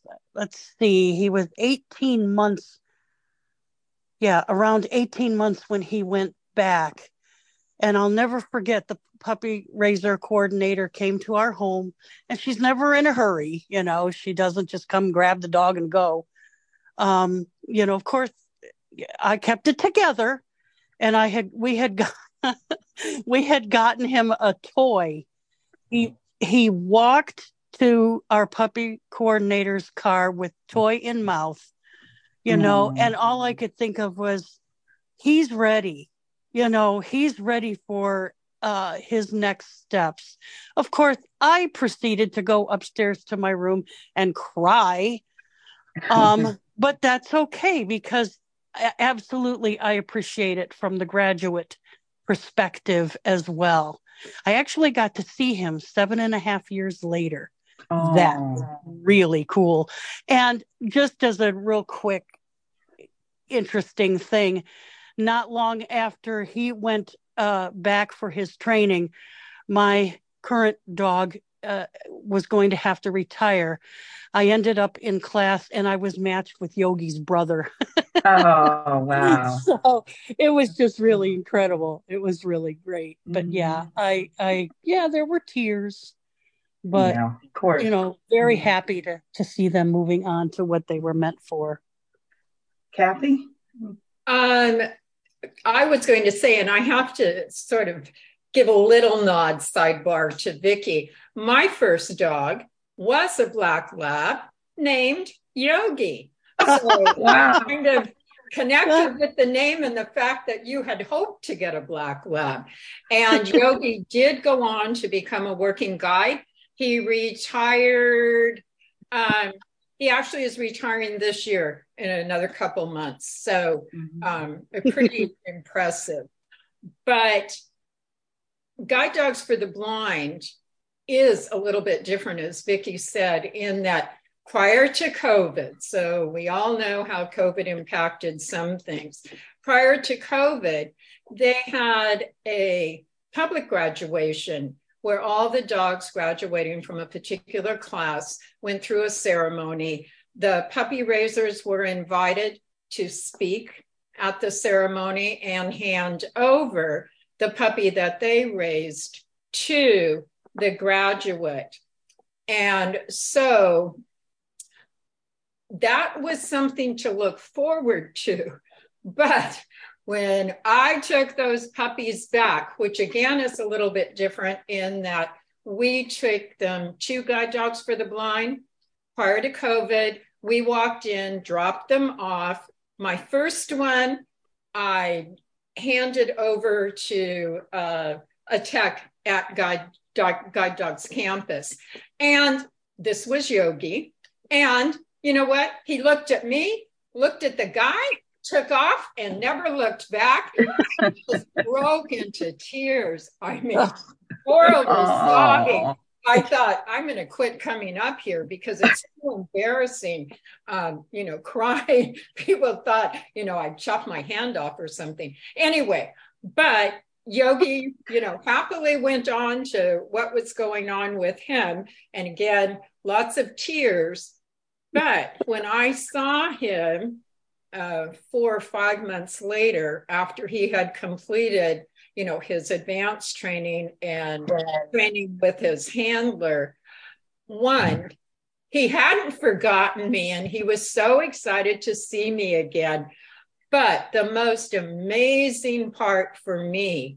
18 months. Yeah, around 18 months when he went back. And I'll never forget, the puppy raiser coordinator came to our home, and she's never in a hurry. She doesn't just come grab the dog and go. Of course, I kept it together, and we had gotten him a toy. He walked to our puppy coordinator's car with toy in mouth, and all I could think of was, he's ready. He's ready for his next steps. Of course, I proceeded to go upstairs to my room and cry. But that's okay, because absolutely I appreciate it from the graduate perspective as well. I actually got to see him 7.5 years later. Oh. That's really cool. And just as a real quick, interesting thing, not long after he went back for his training, my current dog was going to have to retire. I ended up in class, and I was matched with Yogi's brother. Oh, wow. So it was just really incredible. It was really great. But yeah, there were tears, but of course, very happy to see them moving on to what they were meant for. Kathy? I was going to say, and I have to sort of give a little nod sidebar to Vicki. My first dog was a black lab named Yogi. So wow. I kind of connected with the name and the fact that you had hoped to get a black lab. And Yogi did go on to become a working guide. He retired. He actually is retiring this year in another couple months. So pretty impressive. But Guide Dogs for the Blind is a little bit different, as Vicki said, in that prior to COVID, so we all know how COVID impacted some things. Prior to COVID, they had a public graduation where all the dogs graduating from a particular class went through a ceremony. The puppy raisers were invited to speak at the ceremony and hand over the puppy that they raised to the graduate. And so that was something to look forward to. But when I took those puppies back, which again is a little bit different in that we took them to Guide Dogs for the Blind prior to COVID, we walked in, dropped them off. My first one, I handed over to a tech at Guide Dogs campus. And this was Yogi. And you know what? He looked at me, looked at the guy, took off, and never looked back. Just broke into tears. I mean, horrible sobbing. I thought, I'm going to quit coming up here because it's so embarrassing, crying. People thought, I'd chop my hand off or something. Anyway, but Yogi, happily went on to what was going on with him. And again, lots of tears. But when I saw him 4 or 5 months later, after he had completed, his advanced training and training with his handler, one, he hadn't forgotten me and he was so excited to see me again. But the most amazing part for me,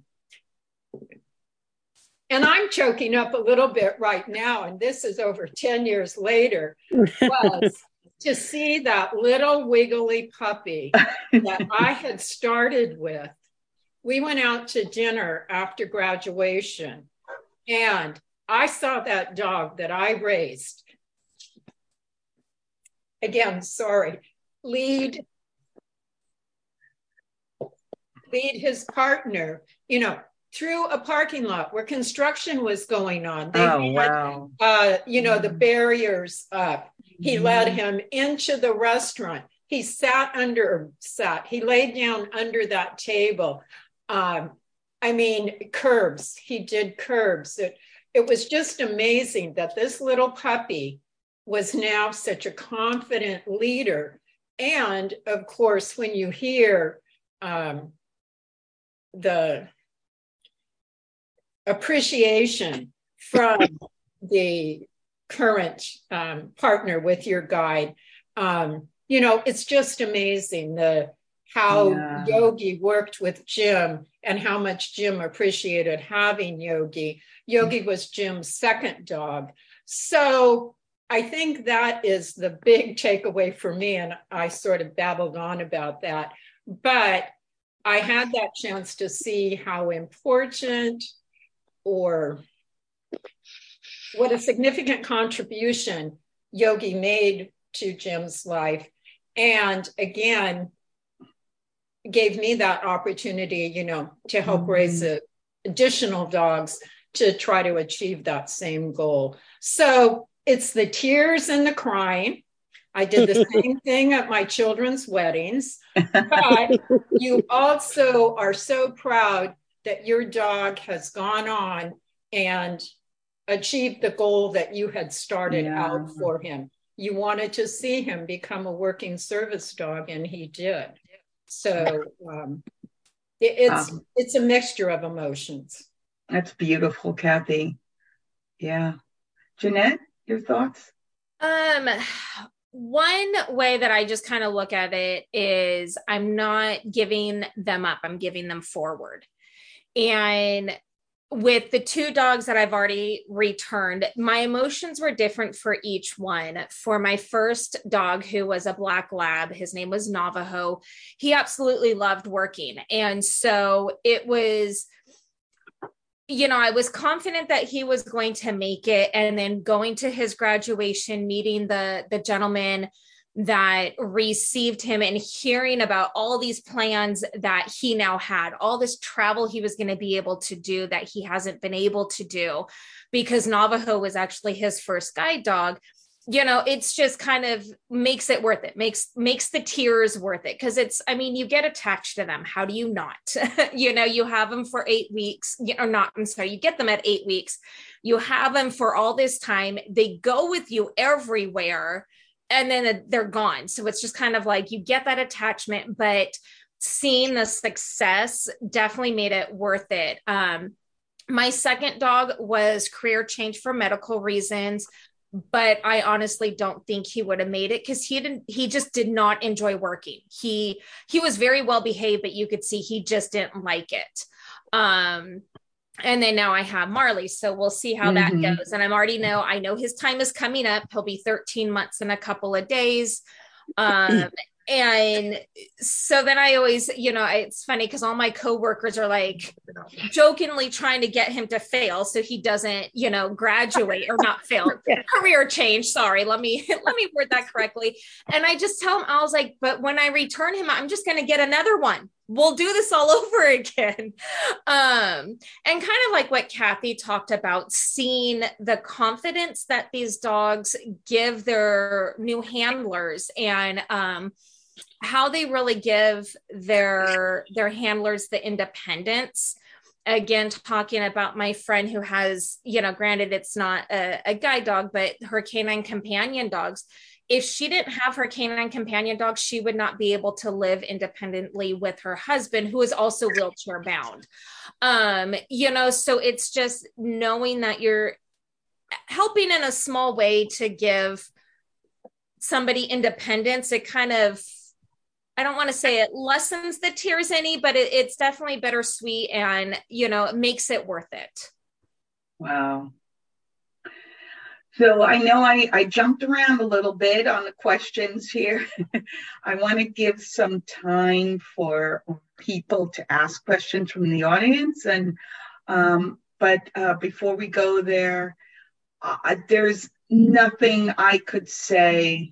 and I'm choking up a little bit right now, and this is over 10 years later, was to see that little wiggly puppy that I had started with. We went out to dinner after graduation, and I saw that dog that I raised. Again, sorry, lead his partner, through a parking lot where construction was going on. They had, the barriers up. He led him into the restaurant. he laid down under that table. Curbs. He did curbs. It was just amazing that this little puppy was now such a confident leader. And of course, when you hear the appreciation from the current partner with your guide, it's just amazing how Yogi worked with Jim and how much Jim appreciated having Yogi. Yogi was Jim's second dog. So I think that is the big takeaway for me. And I sort of babbled on about that. But I had that chance to see how important or what a significant contribution Yogi made to Jim's life. And again, gave me that opportunity, to help raise additional dogs to try to achieve that same goal. So it's the tears and the crying. I did the same thing at my children's weddings, but you also are so proud that your dog has gone on and achieved the goal that you had started out for him. You wanted to see him become a working service dog, and he did. So it's a mixture of emotions. That's beautiful, Kathy. Yeah. Jeanette, your thoughts? One way that I just kind of look at it is I'm not giving them up. I'm giving them forward. And with the two dogs that I've already returned, my emotions were different for each one. For my first dog, who was a black lab, his name was Navajo, he absolutely loved working. And so it was, I was confident that he was going to make it. And then going to his graduation, meeting the gentleman that received him and hearing about all these plans that he now had, all this travel he was going to be able to do that he hasn't been able to do because Navajo was actually his first guide dog. It's just kind of makes it worth it, makes the tears worth it. Cause you get attached to them. How do you not? You have them for 8 weeks, you get them at 8 weeks. You have them for all this time. They go with you everywhere. And then they're gone. So it's just kind of like you get that attachment, but seeing the success definitely made it worth it. My second dog was career change for medical reasons, but I honestly don't think he would have made it because he just did not enjoy working. He was very well behaved, but you could see he just didn't like it. And then now I have Marley. So we'll see how that goes. And I know his time is coming up. He'll be 13 months in a couple of days. And so then I always, it's funny because all my coworkers are like jokingly trying to get him to fail so he doesn't, graduate or not fail. Career change. Sorry, let me word that correctly. And I just tell him, I was like, but when I return him, I'm just going to get another one. We'll do this all over again. And kind of like what Kathy talked about, seeing the confidence that these dogs give their new handlers and how they really give their handlers the independence. Again, talking about my friend who has, granted it's not a guide dog, but her canine companion dogs. If she didn't have her canine companion dog, she would not be able to live independently with her husband, who is also wheelchair bound. So it's just knowing that you're helping in a small way to give somebody independence. It kind of, I don't want to say it lessens the tears any, but it's definitely bittersweet and, it makes it worth it. Wow. So I know I jumped around a little bit on the questions here. I want to give some time for people to ask questions from the audience. But before we go there, there's nothing I could say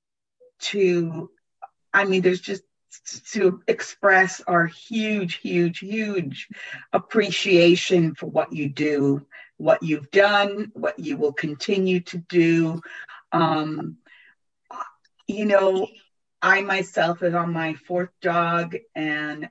there's just to express our huge, huge, huge appreciation for what you do, what you've done, what you will continue to do. I myself am on my 4th dog, and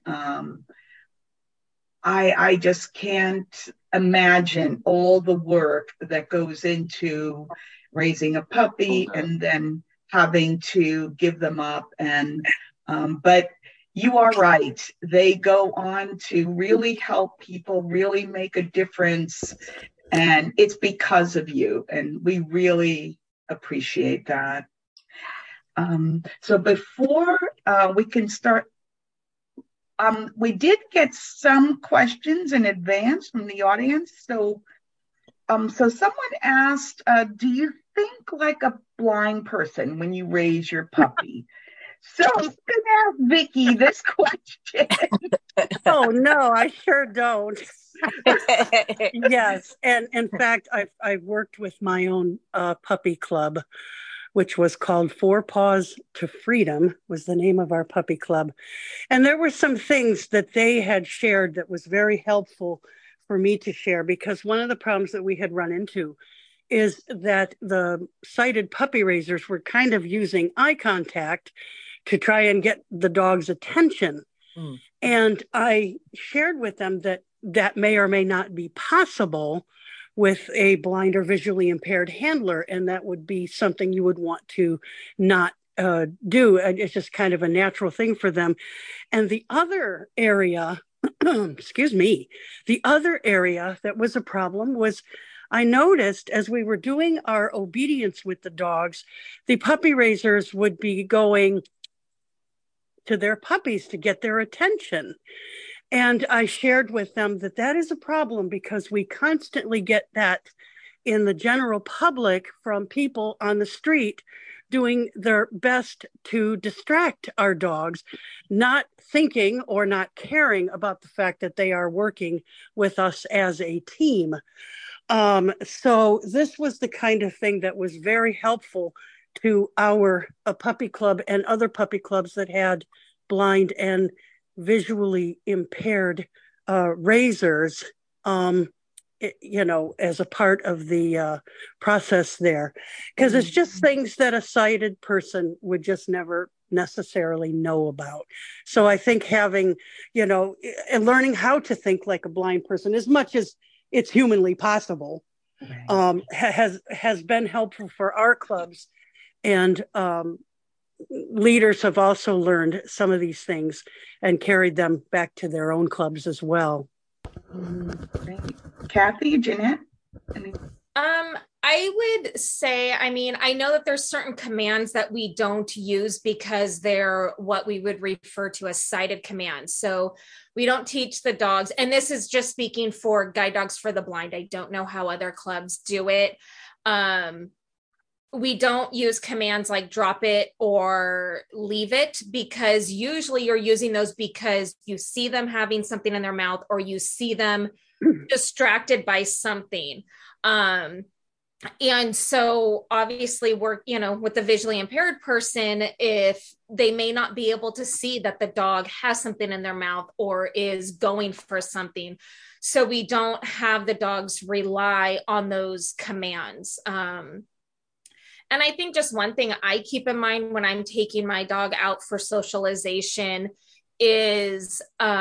I just can't imagine all the work that goes into raising a puppy and then having to give them up. And but you are right. They go on to really help people, really make a difference. And it's because of you. And we really appreciate that. So before we can start, we did get some questions in advance from the audience. So someone asked, do you think like a blind person when you raise your puppy? So I'm going to ask Vicki this question. Oh, no, I sure don't. Yes. And in fact, I've worked with my own puppy club, which was called 4 Paws to Freedom, was the name of our puppy club. And there were some things that they had shared that was very helpful for me to share, because one of the problems that we had run into is that the sighted puppy raisers were kind of using eye contact to try and get the dog's attention. Mm. And I shared with them that that may or may not be possible with a blind or visually impaired handler, and that would be something you would want to not do. It's just kind of a natural thing for them. And the other area, the other area that was a problem was I noticed as we were doing our obedience with the dogs, the puppy raisers would be going to their puppies to get their attention. And I shared with them that that is a problem because we constantly get that in the general public from people on the street doing their best to distract our dogs, not thinking or not caring about the fact that they are working with us as a team. So this was the kind of thing that was very helpful to our puppy club and other puppy clubs that had blind and visually impaired raisers, as a part of the process there. Because it's just things that a sighted person would just never necessarily know about. So I think having, and learning how to think like a blind person as much as it's humanly possible, has been helpful for our clubs. And leaders have also learned some of these things and carried them back to their own clubs as well. Great. Kathy, Jeanette? I would say, I know that there's certain commands that we don't use because they're what we would refer to as sighted commands. So we don't teach the dogs, and this is just speaking for Guide Dogs for the Blind. I don't know how other clubs do it. We don't use commands like drop it or leave it, because usually you're using those because you see them having something in their mouth or you see them distracted by something. And so obviously we're, with the visually impaired person, if they may not be able to see that the dog has something in their mouth or is going for something. So we don't have the dogs rely on those commands. And I think just one thing I keep in mind when I'm taking my dog out for socialization is,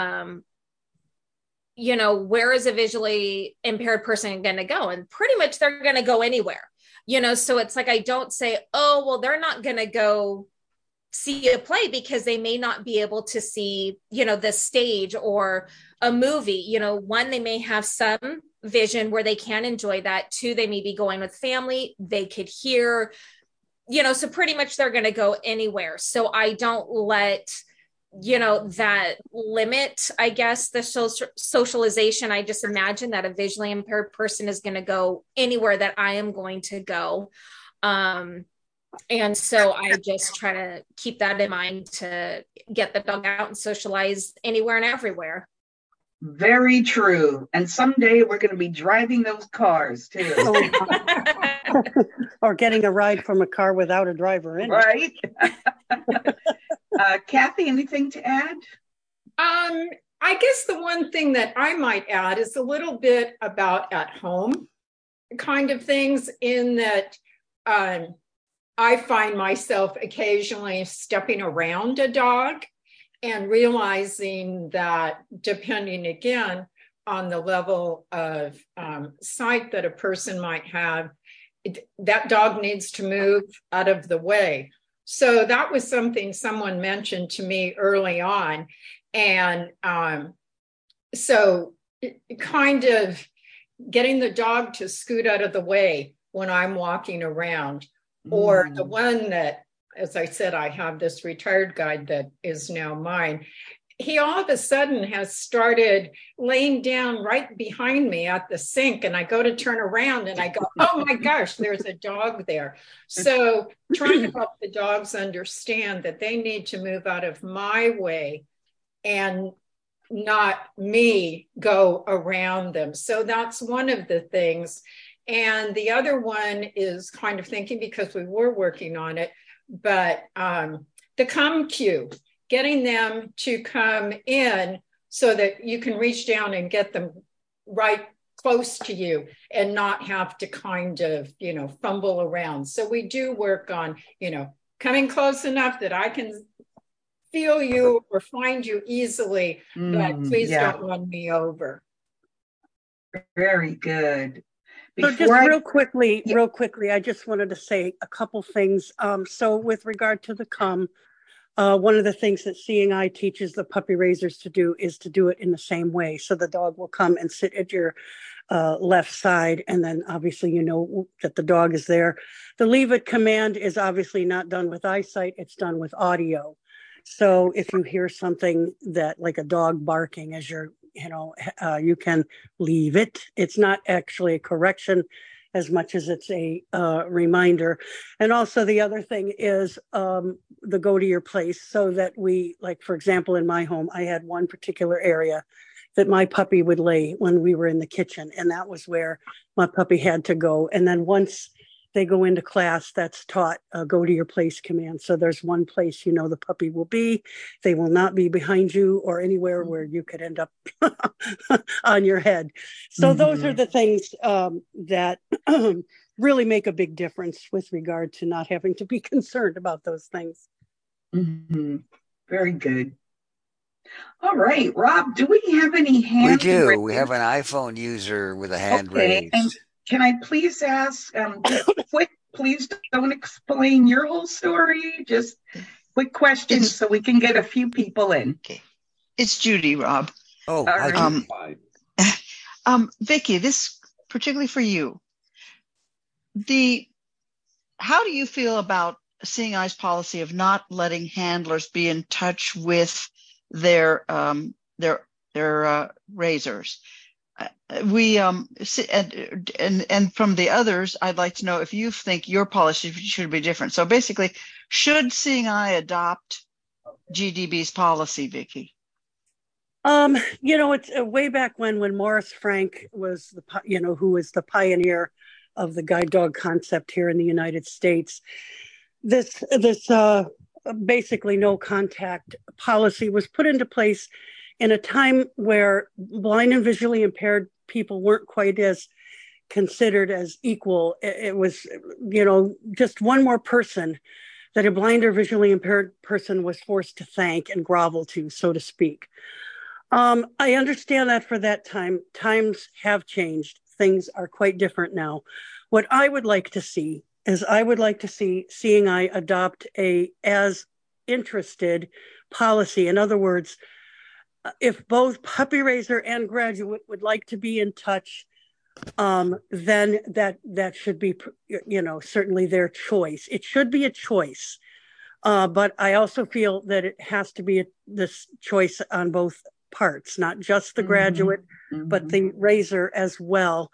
where is a visually impaired person going to go? And pretty much they're going to go anywhere, so it's like, I don't say, oh, well, they're not going to go see a play because they may not be able to see, the stage or a movie. One, they may have some vision where they can enjoy that. 2, they may be going with family, they could hear, so pretty much they're going to go anywhere. So I don't let, that limit, I guess, the socialization. I just imagine that a visually impaired person is going to go anywhere that I am going to go. And so I just try to keep that in mind to get the dog out and socialize anywhere and everywhere. Very true. And someday we're going to be driving those cars too. Or getting a ride from a car without a driver in it. Right. Kathy, anything to add? I guess the one thing that I might add is a little bit about at home kind of things, in that I find myself occasionally stepping around a dog and realizing that depending again on the level of sight that a person might have, that dog needs to move out of the way. So that was something someone mentioned to me early on. And so kind of getting the dog to scoot out of the way when I'm walking around, or the one that, as I said, I have this retired guide that is now mine. He all of a sudden has started laying down right behind me at the sink, and I go to turn around and I go, oh my gosh, there's a dog there. So trying to help the dogs understand that they need to move out of my way and not me go around them. So that's one of the things. And the other one is kind of thinking, because we were working on it, but the come cue, getting them to come in so that you can reach down and get them right close to you and not have to kind of, fumble around. So we do work on, coming close enough that I can feel you or find you easily, but please don't run me over. Very good. So just real quickly, I just wanted to say a couple things. So with regard to the come, one of the things that Seeing Eye teaches the puppy raisers to do is to do it in the same way. So the dog will come and sit at your left side, and then obviously you know that the dog is there. The leave it command is obviously not done with eyesight, it's done with audio. So if you hear something that like a dog barking as you're, you can leave it. It's not actually a correction as much as it's a reminder. And also the other thing is the go to your place, so that we, like, for example, in my home, I had one particular area that my puppy would lay when we were in the kitchen. And that was where my puppy had to go. And then once they go into class, that's taught a go to your place command. So there's one place, the puppy will be. They will not be behind you or anywhere where you could end up on your head. So those are the things that really make a big difference with regard to not having to be concerned about those things. Very good. All right, Rob, do we have any hands? We do. Raised? We have an iPhone user with a hand raised. And can I please ask, quick, please don't explain your whole story, just quick questions so we can get a few people in. Okay. It's Judy, Rob. Oh, Vicki, this particularly for you. How do you feel about Seeing Eye's policy of not letting handlers be in touch with their raisers? We and from the others, I'd like to know if you think your policy should be different. So basically, should Seeing Eye adopt GDB's policy, Vicki? It's way back when Morris Frank was who was the pioneer of the guide dog concept here in the United States. This basically no contact policy was put into place in a time where blind and visually impaired people weren't quite as considered as equal. It was, just one more person that a blind or visually impaired person was forced to thank and grovel to, so to speak. I understand that for that time, times have changed. Things are quite different now. What I would like to see is Seeing Eye adopt a as interested policy. In other words, if both puppy raiser and graduate would like to be in touch, then that should be, certainly their choice. It should be a choice. But I also feel that it has to be this choice on both parts, not just the graduate, but the raiser as well.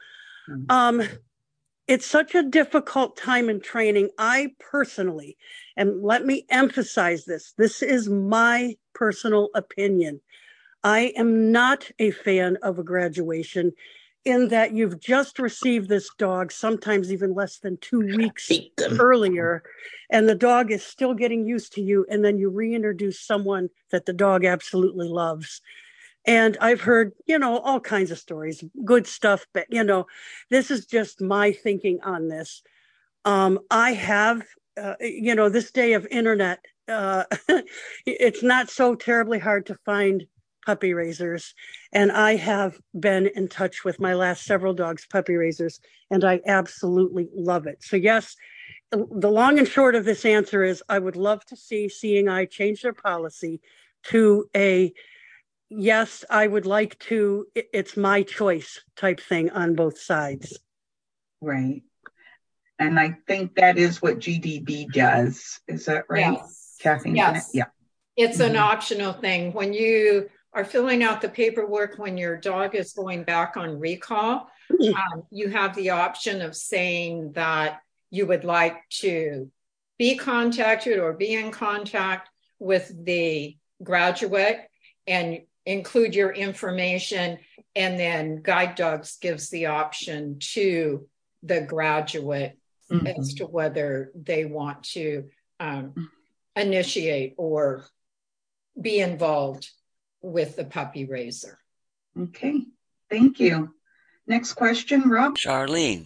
It's such a difficult time in training. I personally, and let me emphasize this is my personal opinion. I am not a fan of a graduation in that you've just received this dog, sometimes even less than 2 weeks earlier, and the dog is still getting used to you, and then you reintroduce someone that the dog absolutely loves. And I've heard, all kinds of stories, good stuff, but, this is just my thinking on this. I have this day of internet, it's not so terribly hard to find puppy raisers. And I have been in touch with my last several dogs' puppy raisers, and I absolutely love it. So yes, the long and short of this answer is I would love to see Seeing Eye change their policy to a yes, I would like to, it's my choice type thing on both sides. Right. And I think that is what GDB does. Is that right? Yes. Kathy? Yes. Yeah. It's an optional thing. When you are filling out the paperwork, when your dog is going back on recall, you have the option of saying that you would like to be contacted or be in contact with the graduate and include your information, and then Guide Dogs gives the option to the graduate as to whether they want to initiate or be involved with the puppy raiser. Okay, thank you. Next question, Rob. Charlene.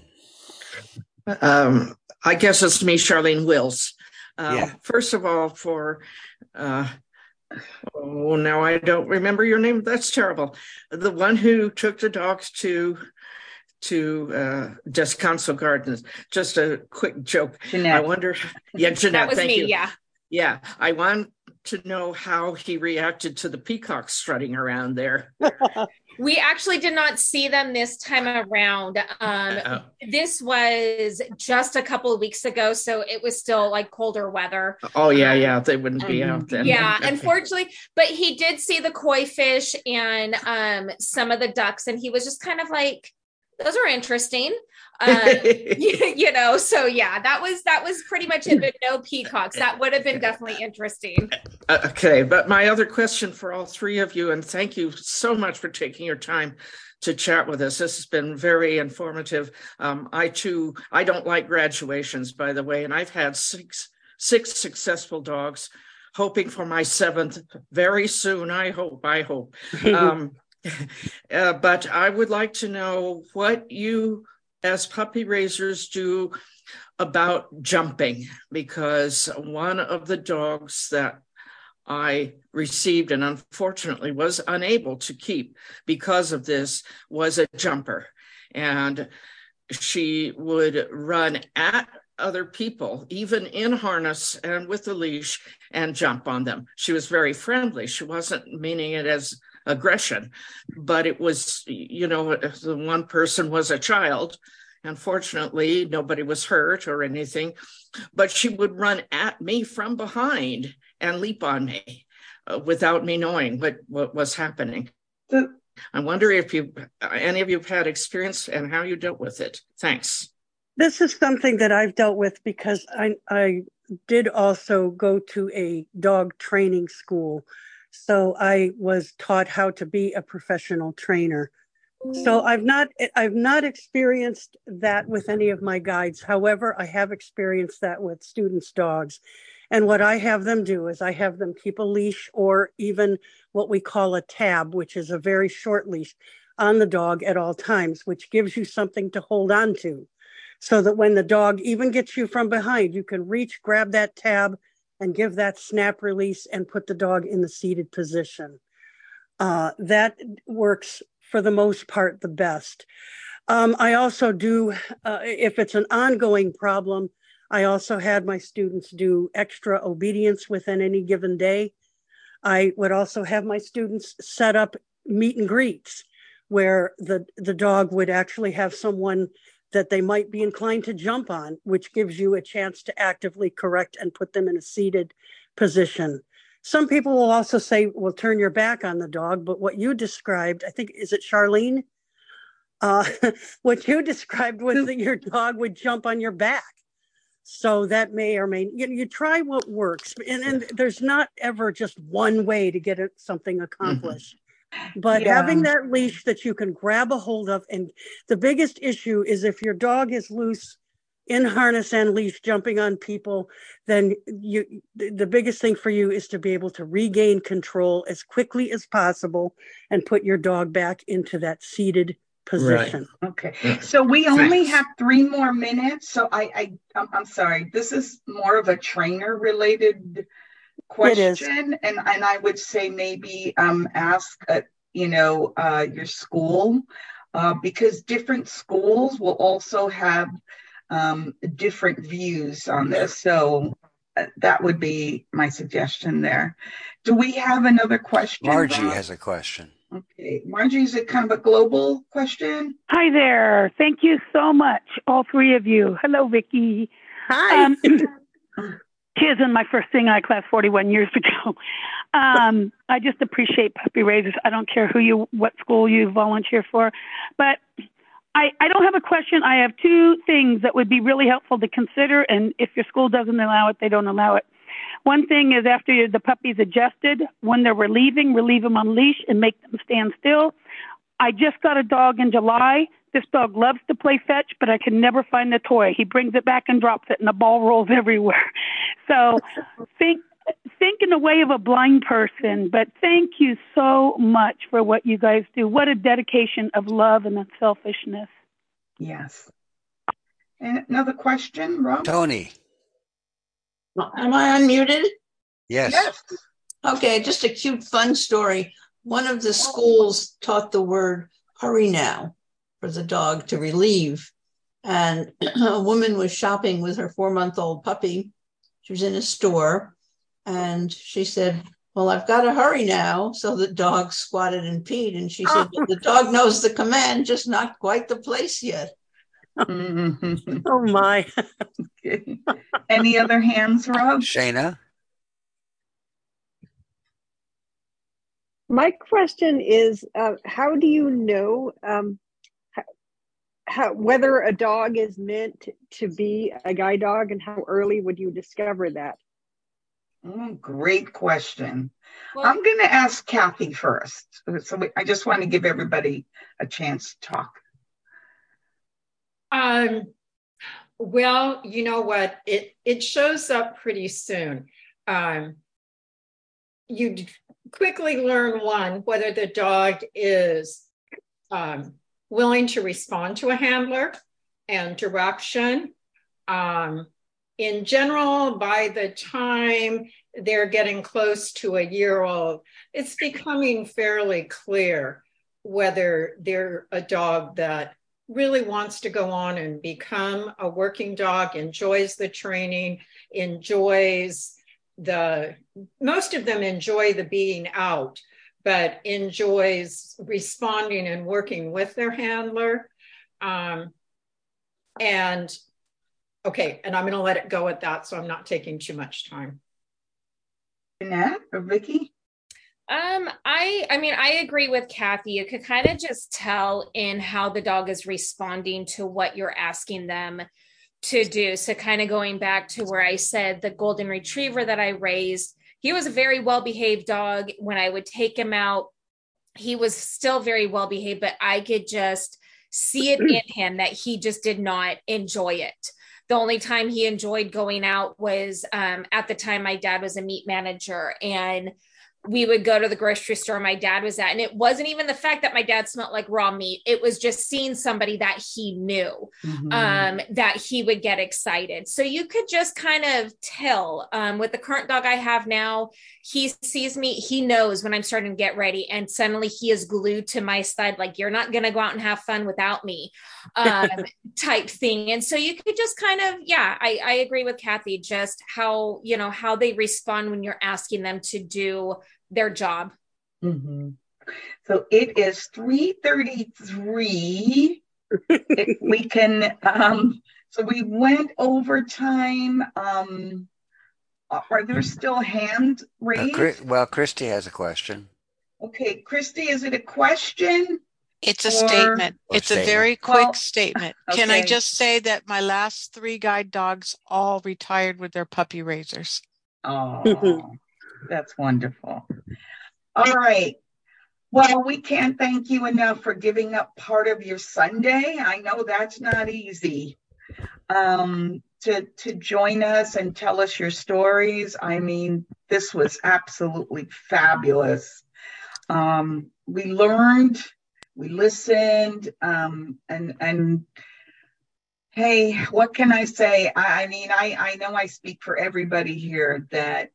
I guess it's me, Charlene Wills. Yeah. First of all, now I don't remember your name. That's terrible. The one who took the dogs to Descanso Gardens. Just a quick joke. Jeanette. I wonder. Yeah, Jeanette. That was thank me. you. Yeah. Yeah. I want to know how he reacted to the peacocks strutting around there. We actually did not see them this time around. This was just a couple of weeks ago, so it was still like colder weather. Oh, yeah. They wouldn't be out then. Yeah, unfortunately. But he did see the koi fish and some of the ducks, and he was just kind of like, those are interesting. So yeah, that was pretty much it, but no peacocks. That would have been definitely interesting. Okay, but my other question for all three of you, and thank you so much for taking your time to chat with us. This has been very informative. I don't like graduations, by the way, and I've had six successful dogs, hoping for my seventh very soon. I hope. But I would like to know what you as puppy raisers do about jumping, because one of the dogs that I received and unfortunately was unable to keep because of this was a jumper, and she would run at other people, even in harness and with a leash, and jump on them. She was very friendly. She wasn't meaning it as aggression, but it was, the one person was a child. Unfortunately, nobody was hurt or anything, but she would run at me from behind and leap on me without me knowing what was happening. I wonder if any of you have had experience and how you dealt with it. Thanks. This is something that I've dealt with because I did also go to a dog training school. So I was taught how to be a professional trainer. So I've not experienced that with any of my guides. However, I have experienced that with students' dogs. And what I have them do is I have them keep a leash, or even what we call a tab, which is a very short leash, on the dog at all times, which gives you something to hold on to, so that when the dog even gets you from behind, you can reach, grab that tab, and give that snap release and put the dog in the seated position. That works for the most part the best. I also do, if it's an ongoing problem, I also had my students do extra obedience within any given day. I would also have my students set up meet and greets where the dog would actually have someone that they might be inclined to jump on, which gives you a chance to actively correct and put them in a seated position. Some people will also say, well, turn your back on the dog, but what you described, I think, is it Charlene? What you described was that your dog would jump on your back. So that may or may, you try what works. And there's not ever just one way to get something accomplished. But having that leash that you can grab a hold of, and the biggest issue is if your dog is loose in harness and leash jumping on people, then the biggest thing for you is to be able to regain control as quickly as possible and put your dog back into that seated position. Right. Okay. So we only have 3 more minutes. So I'm sorry. This is more of a trainer related question. And I would say maybe ask, your school, because different schools will also have different views on this. So that would be my suggestion there. Do we have another question? Margie has a question. Okay, Margie, is it kind of a global question? Hi there. Thank you so much, all 3 of you. Hello, Vicki. Hi. Kids in my first thing I class 41 years ago. I just appreciate puppy raisers. I don't care what school you volunteer for, but I don't have a question. I have 2 things that would be really helpful to consider, and if your school doesn't allow it, they don't allow it. One thing is after the puppy's adjusted, when they're relieve them on leash and make them stand still. I just got a dog in July. This dog loves to play fetch, but I can never find the toy. He brings it back and drops it, and the ball rolls everywhere. So think in the way of a blind person, but thank you so much for what you guys do. What a dedication of love and unselfishness. Yes. And another question, Rob? Tony. Am I unmuted? Yes. Okay, just a cute, fun story. One of the schools taught the word hurry now for the dog to relieve. And a woman was shopping with her 4-month-old puppy. She was in a store and she said, well, I've got to hurry now. So the dog squatted and peed. And she said, the dog knows the command, just not quite the place yet. Oh my. Okay. Any other hands, Rob? Shayna? My question is, how do you know whether a dog is meant to be a guide dog, and how early would you discover that? Oh, great question. Well, I'm going to ask Kathy first. So I just want to give everybody a chance to talk. Well, you know what? It shows up pretty soon. You quickly learn whether the dog is willing to respond to a handler and direction. In general, by the time they're getting close to a year old, it's becoming fairly clear whether they're a dog that really wants to go on and become a working dog, enjoys the training, most of them enjoy the being out, but enjoys responding and working with their handler. And I'm going to let it go at that, so I'm not taking too much time. Annette or Vicki? I agree with Kathy. You could kind of just tell in how the dog is responding to what you're asking them to do. So kind of going back to where I said the golden retriever that I raised, he was a very well-behaved dog. When I would take him out, he was still very well-behaved, but I could just see it in him that he just did not enjoy it. The only time he enjoyed going out was at the time my dad was a meat manager, and we would go to the grocery store my dad was at. And it wasn't even the fact that my dad smelled like raw meat. It was just seeing somebody that he knew, that he would get excited. So you could just kind of tell with the current dog I have now, he sees me, he knows when I'm starting to get ready, and suddenly he is glued to my side. Like, you're not going to go out and have fun without me type thing. And so you could just kind of, I agree with Kathy, just how they respond when you're asking them to do their job. Mm-hmm. So it is 3:33. We can, so we went over time. Are there still hands raised? Well, Christy has a question. Okay, Christy, is it a question? It's a statement. It's a very quick statement. Okay. Can I just say that my last 3 guide dogs all retired with their puppy raisers? Oh, that's wonderful. All right. Well, we can't thank you enough for giving up part of your Sunday. I know that's not easy. To join us and tell us your stories. I mean, this was absolutely fabulous. We learned We listened, and hey, what can I say? I mean, I know I speak for everybody here that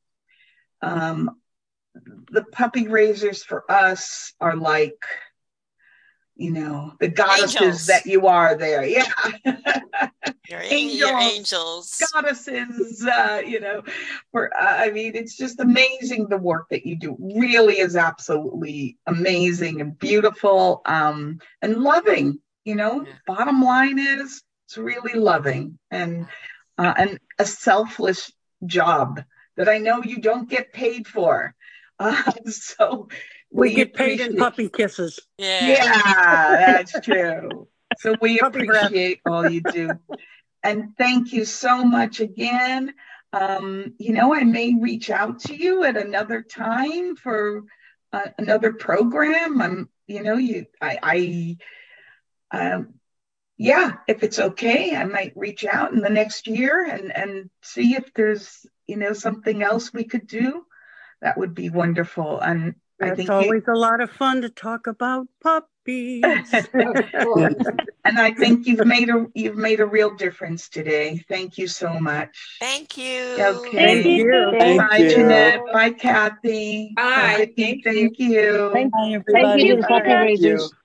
the puppy raisers for us are like, you know, the goddesses Angels. that you are there. Yeah. Your angels. Goddesses, you know, I mean, it's just amazing the work that you do. Really is absolutely amazing and beautiful, and loving, you know. Yeah. Bottom line is it's really loving and a selfless job that I know you don't get paid for. So we get paid in puppy kisses. Yeah, that's true. So we appreciate all you do. And thank you so much again. You know, I may reach out to you at another time for another program. You know, yeah, if it's okay, I might reach out in the next year and see if there's, you know, something else we could do. That would be wonderful. And I think it's always a lot of fun to talk about puppies. And I think you've made a real difference today. Thank you so much. Thank you. Okay. Thank you. Bye, Jeanette. Bye, Kathy. Bye. Thank you. Thank you, puppy raisers.